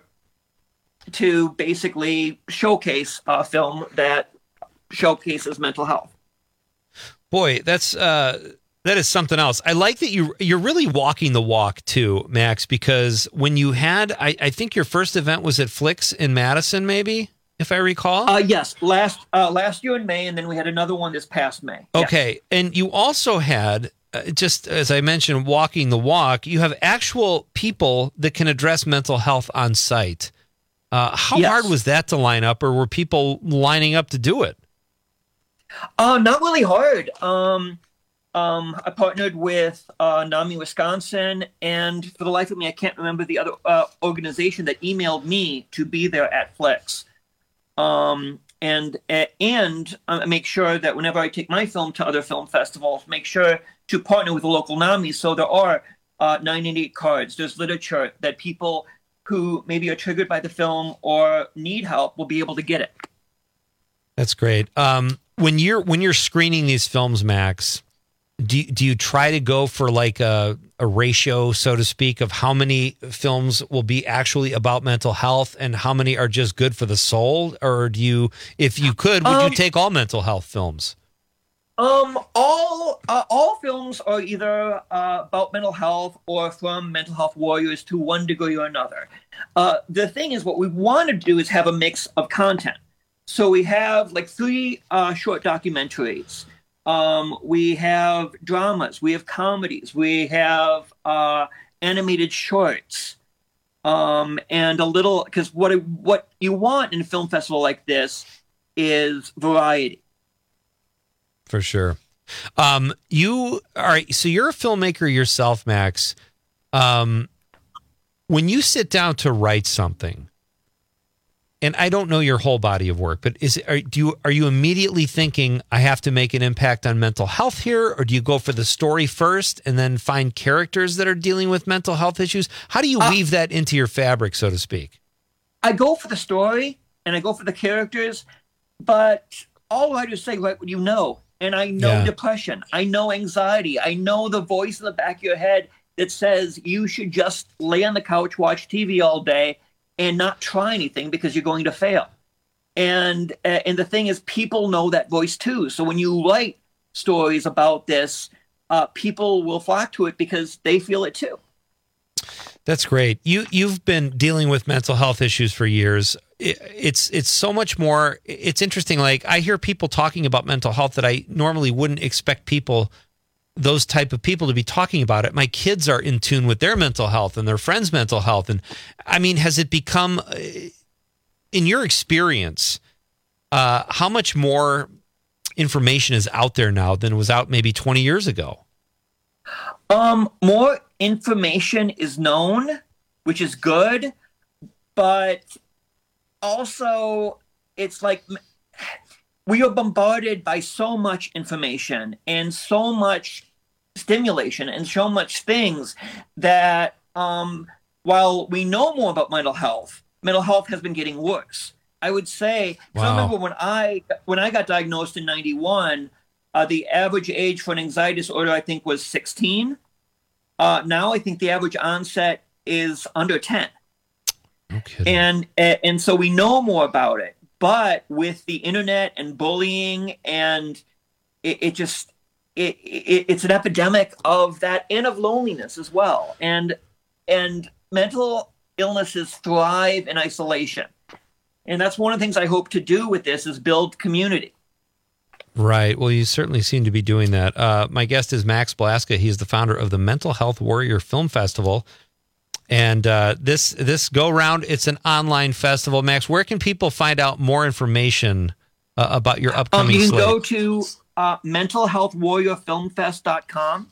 to basically showcase a film that showcases mental health. Boy, that's uh, that is something else. I like that you you're really walking the walk too, Max, because when you had, I, I think your first event was at Flicks in Madison, maybe, if I recall. Uh, yes, last uh, last year in May, and then we had another one this past May. Okay, yes. And you also had, uh, just as I mentioned, walking the walk. You have actual people that can address mental health on site. Uh, how Yes. hard was that to line up, or were people lining up to do it? Uh, not really hard. Um, um, I partnered with uh, NAMI Wisconsin, and for the life of me, I can't remember the other uh, organization that emailed me to be there at Flex. Um, and and I make sure that whenever I take my film to other film festivals, make sure to partner with the local NAMI. So there are uh, nine ninety-eight cards. There's literature that people who maybe are triggered by the film or need help will be able to get it. That's great. Um, when you're when you're screening these films, Max, do you, do you try to go for like a, a ratio, so to speak, of how many films will be actually about mental health and how many are just good for the soul? Or do you, if you could, would Um, you take all mental health films? Um, all uh, all films are either uh, about mental health or from mental health warriors to one degree or another. Uh, the thing is, what we want to do is have a mix of content. So we have like three uh, short documentaries. Um, we have dramas. We have comedies. We have uh, animated shorts. Um, and a little, because what what you want in a film festival like this is variety. For sure. Um, you all right? So you're a filmmaker yourself, Max. Um, when you sit down to write something, and I don't know your whole body of work, but is it, are, do you are you immediately thinking I have to make an impact on mental health here, or do you go for the story first and then find characters that are dealing with mental health issues? How do you Uh, weave that into your fabric, so to speak? I go for the story and I go for the characters, but all writers say, write what you know. And I know Yeah. depression. I know anxiety. I know the voice in the back of your head that says you should just lay on the couch, watch T V all day, and not try anything because you're going to fail. And uh, and the thing is, people know that voice too. So when you write stories about this, uh, people will flock to it because they feel it too. That's great. You you've been dealing with mental health issues for years. It, it's it's so much more. It's interesting. Like I hear people talking about mental health that I normally wouldn't expect people, those type of people, to be talking about it. My kids are in tune with their mental health and their friends' mental health. And I mean, has it become, uh, in your experience, uh, how much more information is out there now than was out maybe twenty years ago? Um, more information is known, which is good, but also it's like we are bombarded by so much information and so much stimulation and so much things that um, while we know more about mental health, mental health has been getting worse. I would say, 'cause I Wow. remember when I when I got diagnosed in ninety-one, uh, the average age for an anxiety disorder, I think, was sixteen. Uh, now I think the average onset is under ten. Okay. And and so we know more about it. But with the internet and bullying, and it, it just it, it it's an epidemic of that and of loneliness as well. And and mental illnesses thrive in isolation. And that's one of the things I hope to do with this is build community. Right. Well, you certainly seem to be doing that. Uh, my guest is Max Blaska. He's the founder of the Mental Health Warrior Film Festival. And uh, this this go round, it's an online festival. Max, where can people find out more information uh, about your upcoming Um, you can slate? go to uh, mental health warrior film fest dot com.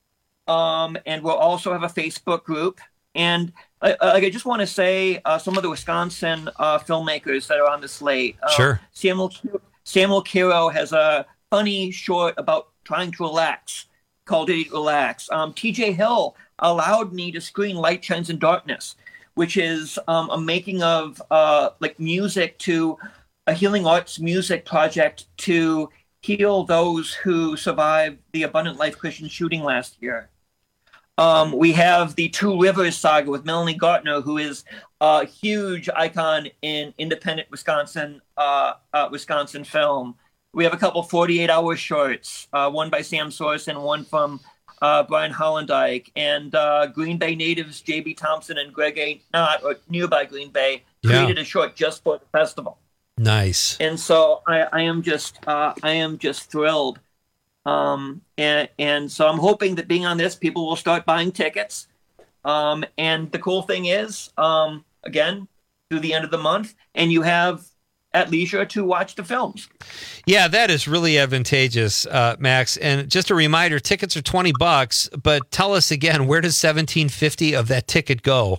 Um, and we'll also have a Facebook group. And uh, like I just want to say uh, some of the Wisconsin uh, filmmakers that are on the slate. Uh, Sure. Samuel, Samuel Kiro has a funny short about trying to relax called It Relax. Um, T J Hill allowed me to screen Light Shines in Darkness, which is um, a making of uh, like music to a healing arts music project to heal those who survived the Abundant Life Christian shooting last year. Um, we have the Two Rivers saga with Melanie Gartner, who is a huge icon in independent Wisconsin, uh, uh, Wisconsin film. We have a couple forty-eight hour shorts, uh, one by Sam Sorsen, one from uh, Brian Hollendyke, and uh, Green Bay natives J B Thompson and Greg A. Knott, or nearby Green Bay, created Yeah. a short just for the festival. Nice. And so I, I am just, uh, I am just thrilled. Um, and, and so I'm hoping that being on this, people will start buying tickets. Um, and the cool thing is, um, again, through the end of the month, and you have at leisure to watch the films. Yeah, that is really advantageous, uh, Max. And just a reminder, tickets are twenty bucks, but tell us again, where does seventeen fifty of that ticket go?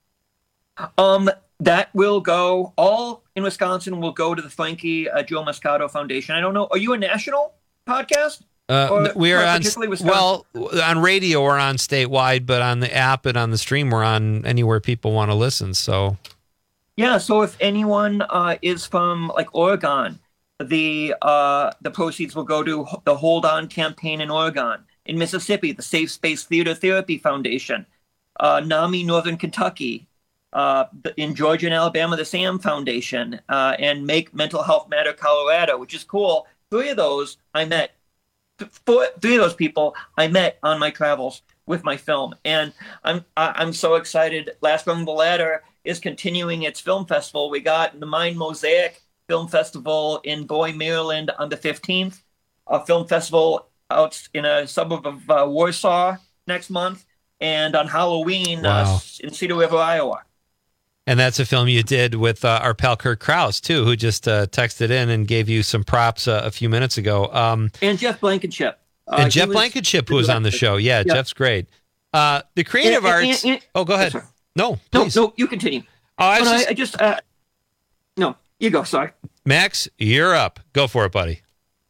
Um, that will go, all in Wisconsin will go to the Frankie uh, Joe Moscato Foundation. I don't know. Are you a national podcast? Uh, Or- we are or on, particularly Wisconsin? well, on radio we're on statewide, but on the app and on the stream we're on anywhere people want to listen. So, Yeah, so if anyone uh, is from like Oregon, the uh, the proceeds will go to the Hold On campaign in Oregon. In Mississippi, the Safe Space Theater Therapy Foundation. Uh, NAMI Northern Kentucky. Uh, the- in Georgia and Alabama, the SAM Foundation. Uh, and Make Mental Health Matter Colorado, which is cool. Three of those I met. th- Four, three of those people I met on my travels with my film. And I'm I- I'm so excited. Last Rung of the Ladder is continuing its film festival. We got the Mind Mosaic Film Festival in Bowie, Maryland on the fifteenth, a film festival out in a suburb of uh, Warsaw next month, and on Halloween Wow. uh, in Cedar River, Iowa. and that's a film you did with uh, our pal Kurt Krause too, who just uh, texted in and gave you some props uh, a few minutes ago. Um, And Jeff Blankenship. Uh, and he Jeff was Blankenship, who was on the show. Yeah, Yeah. Jeff's great. Uh, the creative And- and- arts. and- and- oh, go ahead. Sorry. No, No, please. no, you continue. Oh, I was Oh, no, just- I, I just, uh, no, you go, sorry. Max, you're up. Go for it, buddy.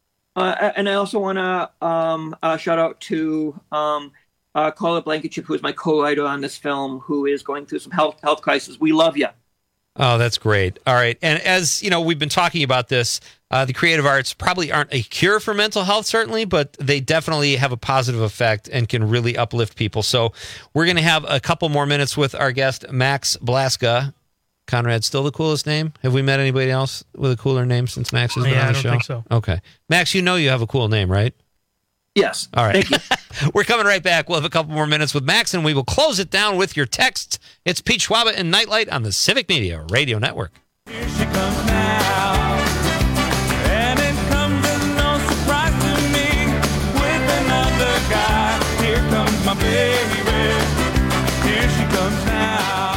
Uh, and I also want to um, uh, shout out to um, uh, Carla Blankenship, who is my co-writer on this film, who is going through some health health crisis. We love you. Oh, that's great. All right. And as you know, we've been talking about this. Uh, the creative arts probably aren't a cure for mental health, certainly, but they definitely have a positive effect and can really uplift people. So we're going to have a couple more minutes with our guest, Max Blaska. Conrad, still the coolest name? Have we met anybody else with a cooler name since Max has been Yeah, on I the don't show? think so. Okay. Max, you know you have a cool name, right? Yes. All right. Thank you. We're coming right back. We'll have a couple more minutes with Max, and we will close it down with your texts. It's Pete Schwaba and Nightlight on the Civic Media Radio Network. Here she comes now, and it comes as no surprise to me. With another guy, here comes my baby. Here she comes now.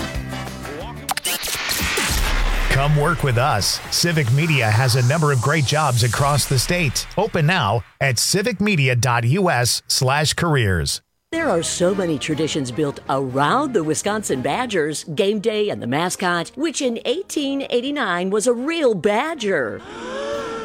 Come work with us. Civic Media has a number of great jobs across the state. Open now at civicmedia.us slash careers. There are so many traditions built around the Wisconsin Badgers, game day and the mascot, which in eighteen eighty-nine was a real badger.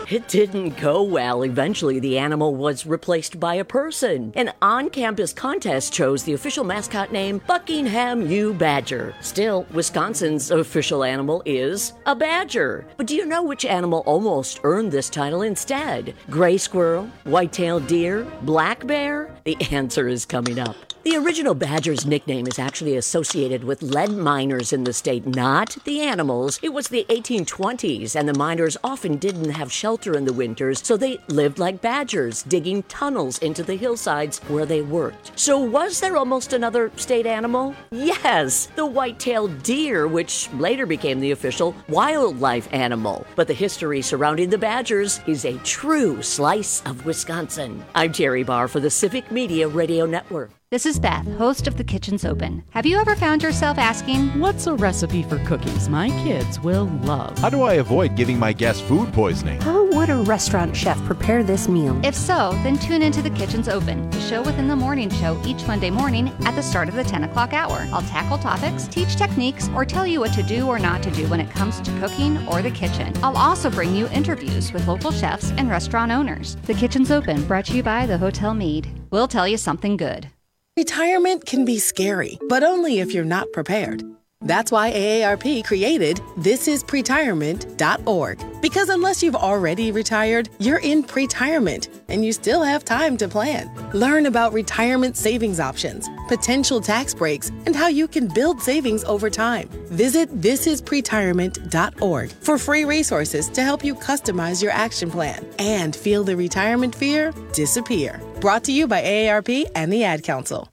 It didn't go well. Eventually, the animal was replaced by a person. An on-campus contest chose the official mascot name Buckingham U. Badger. Still, Wisconsin's official animal is a badger. But do you know which animal almost earned this title instead? Gray squirrel, white-tailed deer, black bear? The answer is coming up. The original badger's nickname is actually associated with lead miners in the state, not the animals. It was the eighteen twenties, and the miners often didn't have shelter in the winters, so they lived like badgers, digging tunnels into the hillsides where they worked. So was there almost another state animal? Yes, the white-tailed deer, which later became the official wildlife animal. But the history surrounding the badgers is a true slice of Wisconsin. I'm Terry Barr for the Civic Media Radio Network. This is Beth, host of The Kitchen's Open. Have you ever found yourself asking, what's a recipe for cookies my kids will love? How do I avoid giving my guests food poisoning? How would a restaurant chef prepare this meal? If so, then tune into The Kitchen's Open, the show within the morning show each Monday morning at the start of the ten o'clock hour. I'll tackle topics, teach techniques, or tell you what to do or not to do when it comes to cooking or the kitchen. I'll also bring you interviews with local chefs and restaurant owners. The Kitchen's Open, brought to you by the Hotel Mead. We'll tell you something good. Retirement can be scary, but only if you're not prepared. That's why A A R P created this is pretirement dot org. Because unless you've already retired, you're in pretirement, and you still have time to plan. Learn about retirement savings options, potential tax breaks, and how you can build savings over time. Visit this is pretirement dot org for free resources to help you customize your action plan and feel the retirement fear disappear. Brought to you by A A R P and the Ad Council.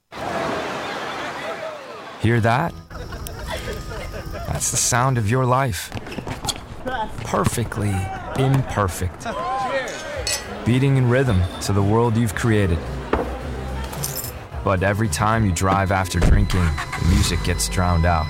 Hear that? That's the sound of your life. Perfectly imperfect. Beating in rhythm to the world you've created. But every time you drive after drinking, the music gets drowned out.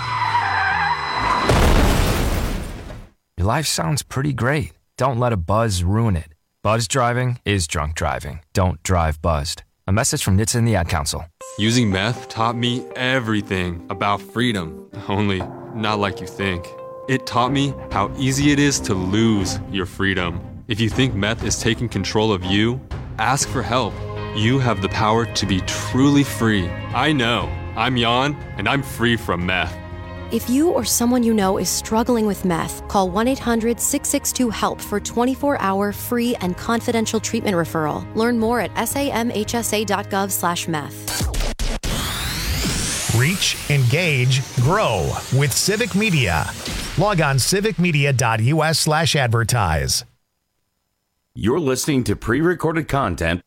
Your life sounds pretty great. Don't let a buzz ruin it. Buzz driving is drunk driving. Don't drive buzzed. A message from N H T S A and the Ad Council. Using meth taught me everything about freedom, only not like you think. It taught me how easy it is to lose your freedom. If you think meth is taking control of you, ask for help. You have the power to be truly free. I know. I'm Jan, and I'm free from meth. If you or someone you know is struggling with meth, call one eight hundred six six two HELP for twenty-four hour free and confidential treatment referral. Learn more at samhsa.gov slash meth. Reach, engage, grow with Civic Media. Log on civicmedia.us slash advertise. You're listening to pre-recorded content.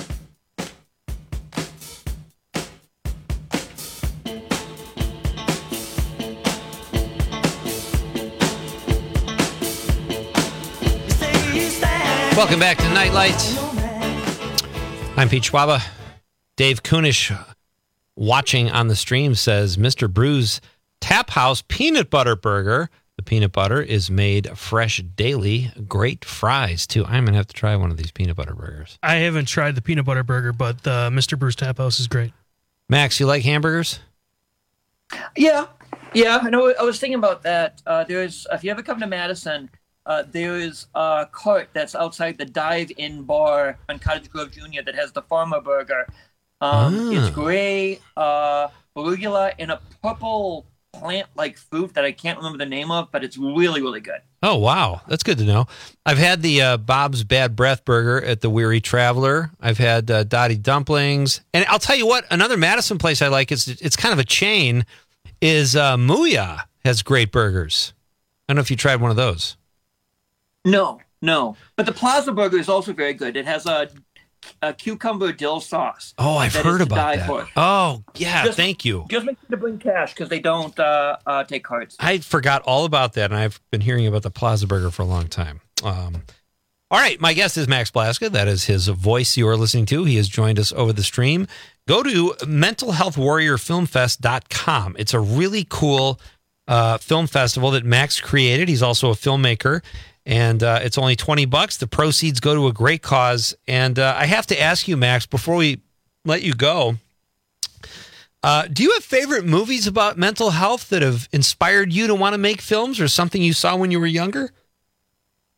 Welcome back to Nightlight. I'm Pete Schwaba. Dave Kunish, watching on the stream, says Mister Brew's Tap House Peanut Butter Burger. The peanut butter is made fresh daily. Great fries, too. I'm going to have to try one of these peanut butter burgers. I haven't tried the peanut butter burger, but uh, Mister Brew's Tap House is great. Max, you like hamburgers? Yeah, yeah. I know. I was thinking about that. Uh, there's if you ever come to Madison, uh, there is a cart that's outside the Dive-In bar on Cottage Grove Junior that has the Farmer Burger. Um, Ah. It's gray, uh, arugula, and a purple plant-like fruit that I can't remember the name of, but it's really, really good. Oh, wow. That's good to know. I've had the uh, Bob's Bad Breath Burger at the Weary Traveler. I've had uh, Dottie Dumplings. And I'll tell you what, another Madison place I like, it's, it's kind of a chain, is uh, Mooyah has great burgers. I don't know if you tried one of those. No, no. But the Plaza Burger is also very good. It has a, a cucumber dill sauce. Oh, I've that heard is to about die that. for. Oh, yeah, Just- thank you. Just make sure to bring cash because they don't uh, uh, take cards. I forgot all about that, and I've been hearing about the Plaza Burger for a long time. Um, all right, my guest is Max Blaska. That is his voice you are listening to. He has joined us over the stream. Go to mental health warrior film fest dot com. It's a really cool uh, film festival that Max created. He's also a filmmaker, and uh, it's only twenty bucks. The proceeds go to a great cause. And uh, I have to ask you, Max, before we let you go, uh, do you have favorite movies about mental health that have inspired you to want to make films, or something you saw when you were younger?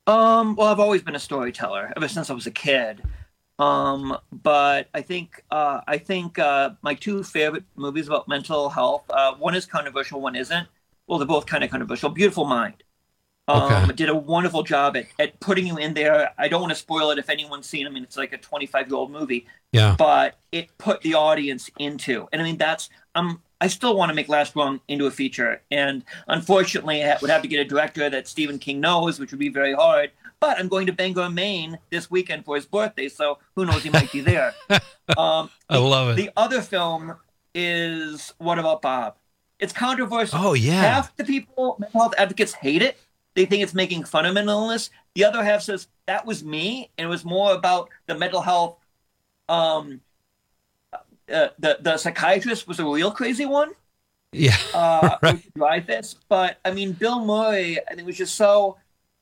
Um, well, I've always been a storyteller ever since I was a kid. Um, but I think uh, I think uh, my two favorite movies about mental health, uh, one is controversial, one isn't. Well, they're both kind of controversial. Beautiful Mind. Um, Okay. Did a wonderful job at, at putting you in there. I don't want to spoil it if anyone's seen it. I mean, it's like a twenty-five-year-old movie. Yeah. But it put the audience into. And I mean, that's um, I still want to make Last Wrong into a feature. And unfortunately, I would have to get a director that Stephen King knows, which would be very hard. But I'm going to Bangor, Maine this weekend for his birthday, so who knows, he might be there. Um, I love it. The other film is What About Bob? It's controversial. Oh, yeah. Half the people, mental health advocates, hate it. They think it's making fun of mental illness. The other half says, that was me, and it was more about the mental health. Um, uh, the, the psychiatrist was a real crazy one. Yeah. Uh, right. who drive this. But, I mean, Bill Murray, I think, was just so...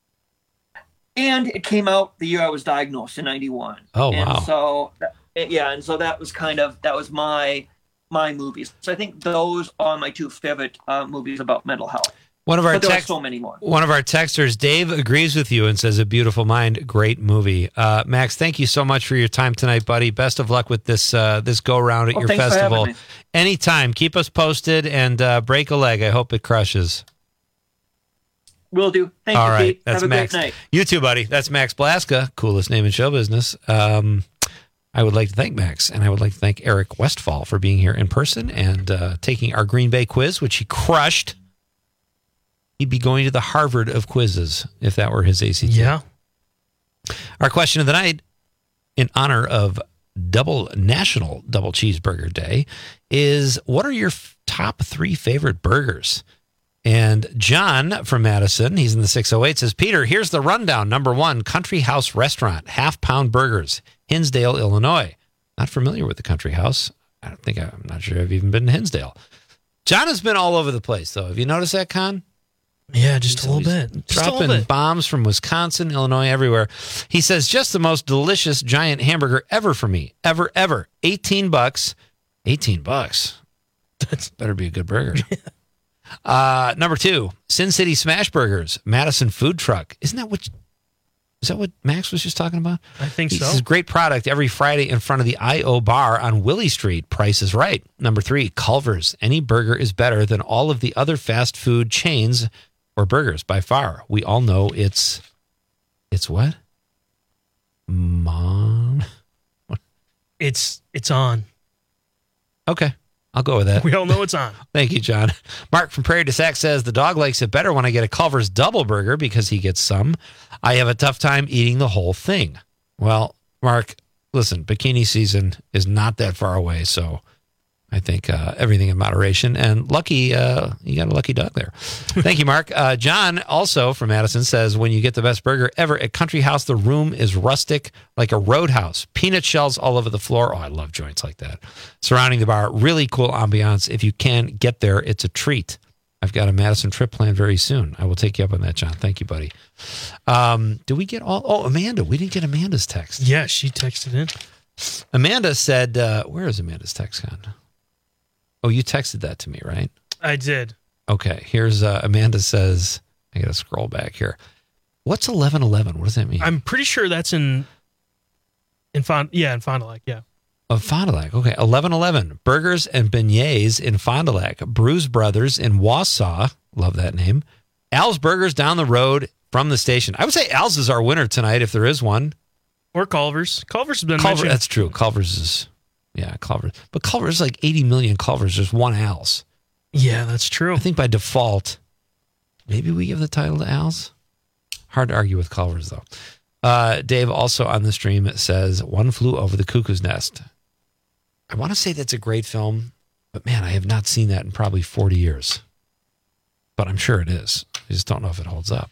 And it came out the year I was diagnosed in ninety-one. Oh, and wow. So, yeah, and so that was kind of, that was my my movies. So I think those are my two favorite uh, movies about mental health. One of our but there text- are so many more. One of our texters, Dave, agrees with you and says, A Beautiful Mind, great movie. Uh, Max, thank you so much for your time tonight, buddy. Best of luck with this uh, this go-round at Oh, your thanks for festival. having me. Anytime. Keep us posted and uh, break a leg. I hope it crushes. Will do. Thank All you, right. Pete. That's Have a Max. great night. You too, buddy. That's Max Blaska, coolest name in show business. Um, I would like to thank Max, and I would like to thank Eric Westfall for being here in person and uh, taking our Green Bay quiz, which he crushed. He'd be going to the Harvard of quizzes if that were his A C T. Yeah. Our question of the night, in honor of Double National Double Cheeseburger Day, is what are your f- top three favorite burgers? And John from Madison, he's in the six oh eight, says, Peter, here's the rundown. Number one, Country House Restaurant, half pound burgers, Hinsdale, Illinois. Not familiar with the Country House. I don't think I, I'm not sure I've even been to Hinsdale. John has been all over the place, though. Have you noticed that, Con? Yeah, just a little bit. Just a Dropping little bit. bombs from Wisconsin, Illinois, everywhere. He says, just the most delicious giant hamburger ever for me. Ever, ever. eighteen bucks. eighteen bucks. That's better be a good burger. uh, number two, Sin City Smash Burgers, Madison Food Truck. Isn't that what, is that what Max was just talking about? I think He so. says, great product every Friday in front of the I O Bar on Willie Street. Price is right. Number three, Culver's. Any burger is better than all of the other fast food chains or burgers by far. We all know it's, it's what? Mom? It's it's on. Okay. I'll go with that. We all know it's on. Thank you, John. Mark from Prairie du Sac says the dog likes it better when I get a Culver's double burger because he gets some. I have a tough time eating the whole thing. Well, Mark, listen, bikini season is not that far away, so I think uh, everything in moderation. And lucky, uh, you got a lucky dog there. Thank you, Mark. Uh, John, also from Madison, says when you get the best burger ever at Country House, the room is rustic like a roadhouse. Peanut shells all over the floor. Oh, I love joints like that. Surrounding the bar, really cool ambiance. If you can get there, it's a treat. I've got a Madison trip planned very soon. I will take you up on that, John. Thank you, buddy. Um, did we get all? Oh, Amanda. We didn't get Amanda's text. Yeah, she texted in. Amanda said, uh, where is Amanda's text gone? Oh, you texted that to me, right? I did. Okay. Here's uh, Amanda says, I got to scroll back here. What's eleven eleven? What does that mean? I'm pretty sure that's in in Fond yeah, in Fond du Lac, yeah. Of Fond du Lac. Okay. eleven eleven. Burgers and beignets in Fond du Lac. Bruise Brothers in Wausau. Love that name. Al's Burgers down the road from the station. I would say Al's is our winner tonight if there is one. Or Culver's. Culver's has been Culver, mentioned. that's true. Culver's is, yeah, Culver's. But Culver's is like eighty million Culver's. There's one Al's. Yeah, that's true. I think by default, maybe we give the title to Al's. Hard to argue with Culver's, though. Uh, Dave also on the stream says, One Flew Over the Cuckoo's Nest. I want to say that's a great film, but man, I have not seen that in probably forty years. But I'm sure it is. I just don't know if it holds up.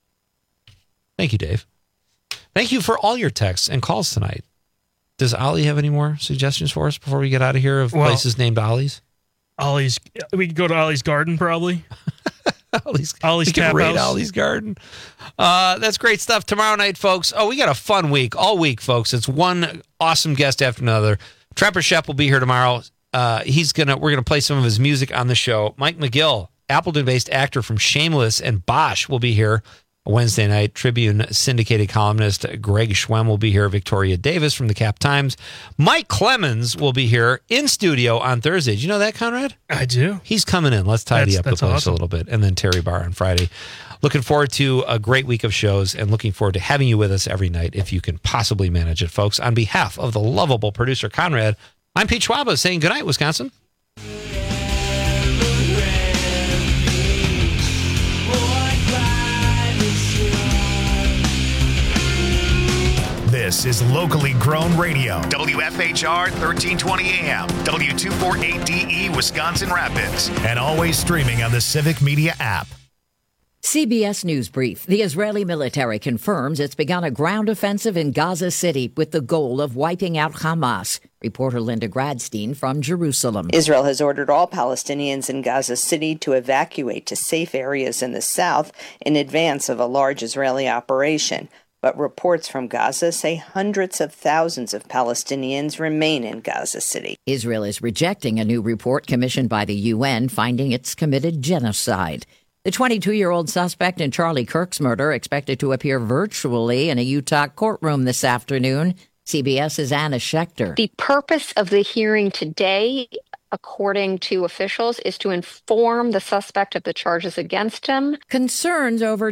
Thank you, Dave. Thank you for all your texts and calls tonight. Does Ollie have any more suggestions for us before we get out of here of Well, places named Ollie's? Ollie's. We could go to Ollie's Garden, probably. Ollie's, Ollie's we can Tap raid House. Ollie's Garden. Uh, that's great stuff. Tomorrow night, folks. Oh, we got a fun week. All week, folks. It's one awesome guest after another. Trapper Shep will be here tomorrow. Uh, he's gonna. We're gonna play some of his music on the show. Mike McGill, Appleton-based actor from Shameless and Bosch, will be here. Wednesday night. Tribune syndicated columnist Greg Schwem will be here. Victoria Davis from the Cap Times. Mike Clemens will be here in studio on Thursday. Do you know that, Conrad? I do. He's coming in. Let's tidy That's- up the that's place awesome. a little bit. And then Terry Barr on Friday. Looking forward to a great week of shows and looking forward to having you with us every night if you can possibly manage it, folks. On behalf of the lovable producer, Conrad, I'm Pete Schwaba saying good night, Wisconsin. This is locally grown radio. W F H R thirteen twenty A M, W two forty-eight D E, Wisconsin Rapids, and always streaming on the Civic Media app. C B S News Brief. The Israeli military confirms it's begun a ground offensive in Gaza City with the goal of wiping out Hamas. Reporter Linda Gradstein from Jerusalem. Israel has ordered all Palestinians in Gaza City to evacuate to safe areas in the south in advance of a large Israeli operation. But reports from Gaza say hundreds of thousands of Palestinians remain in Gaza City. Israel is rejecting a new report commissioned by the U N finding it's committed genocide. The twenty-two-year-old suspect in Charlie Kirk's murder expected to appear virtually in a Utah courtroom this afternoon. CBS's Anna Schechter. The purpose of the hearing today, according to officials, is to inform the suspect of the charges against him. Concerns over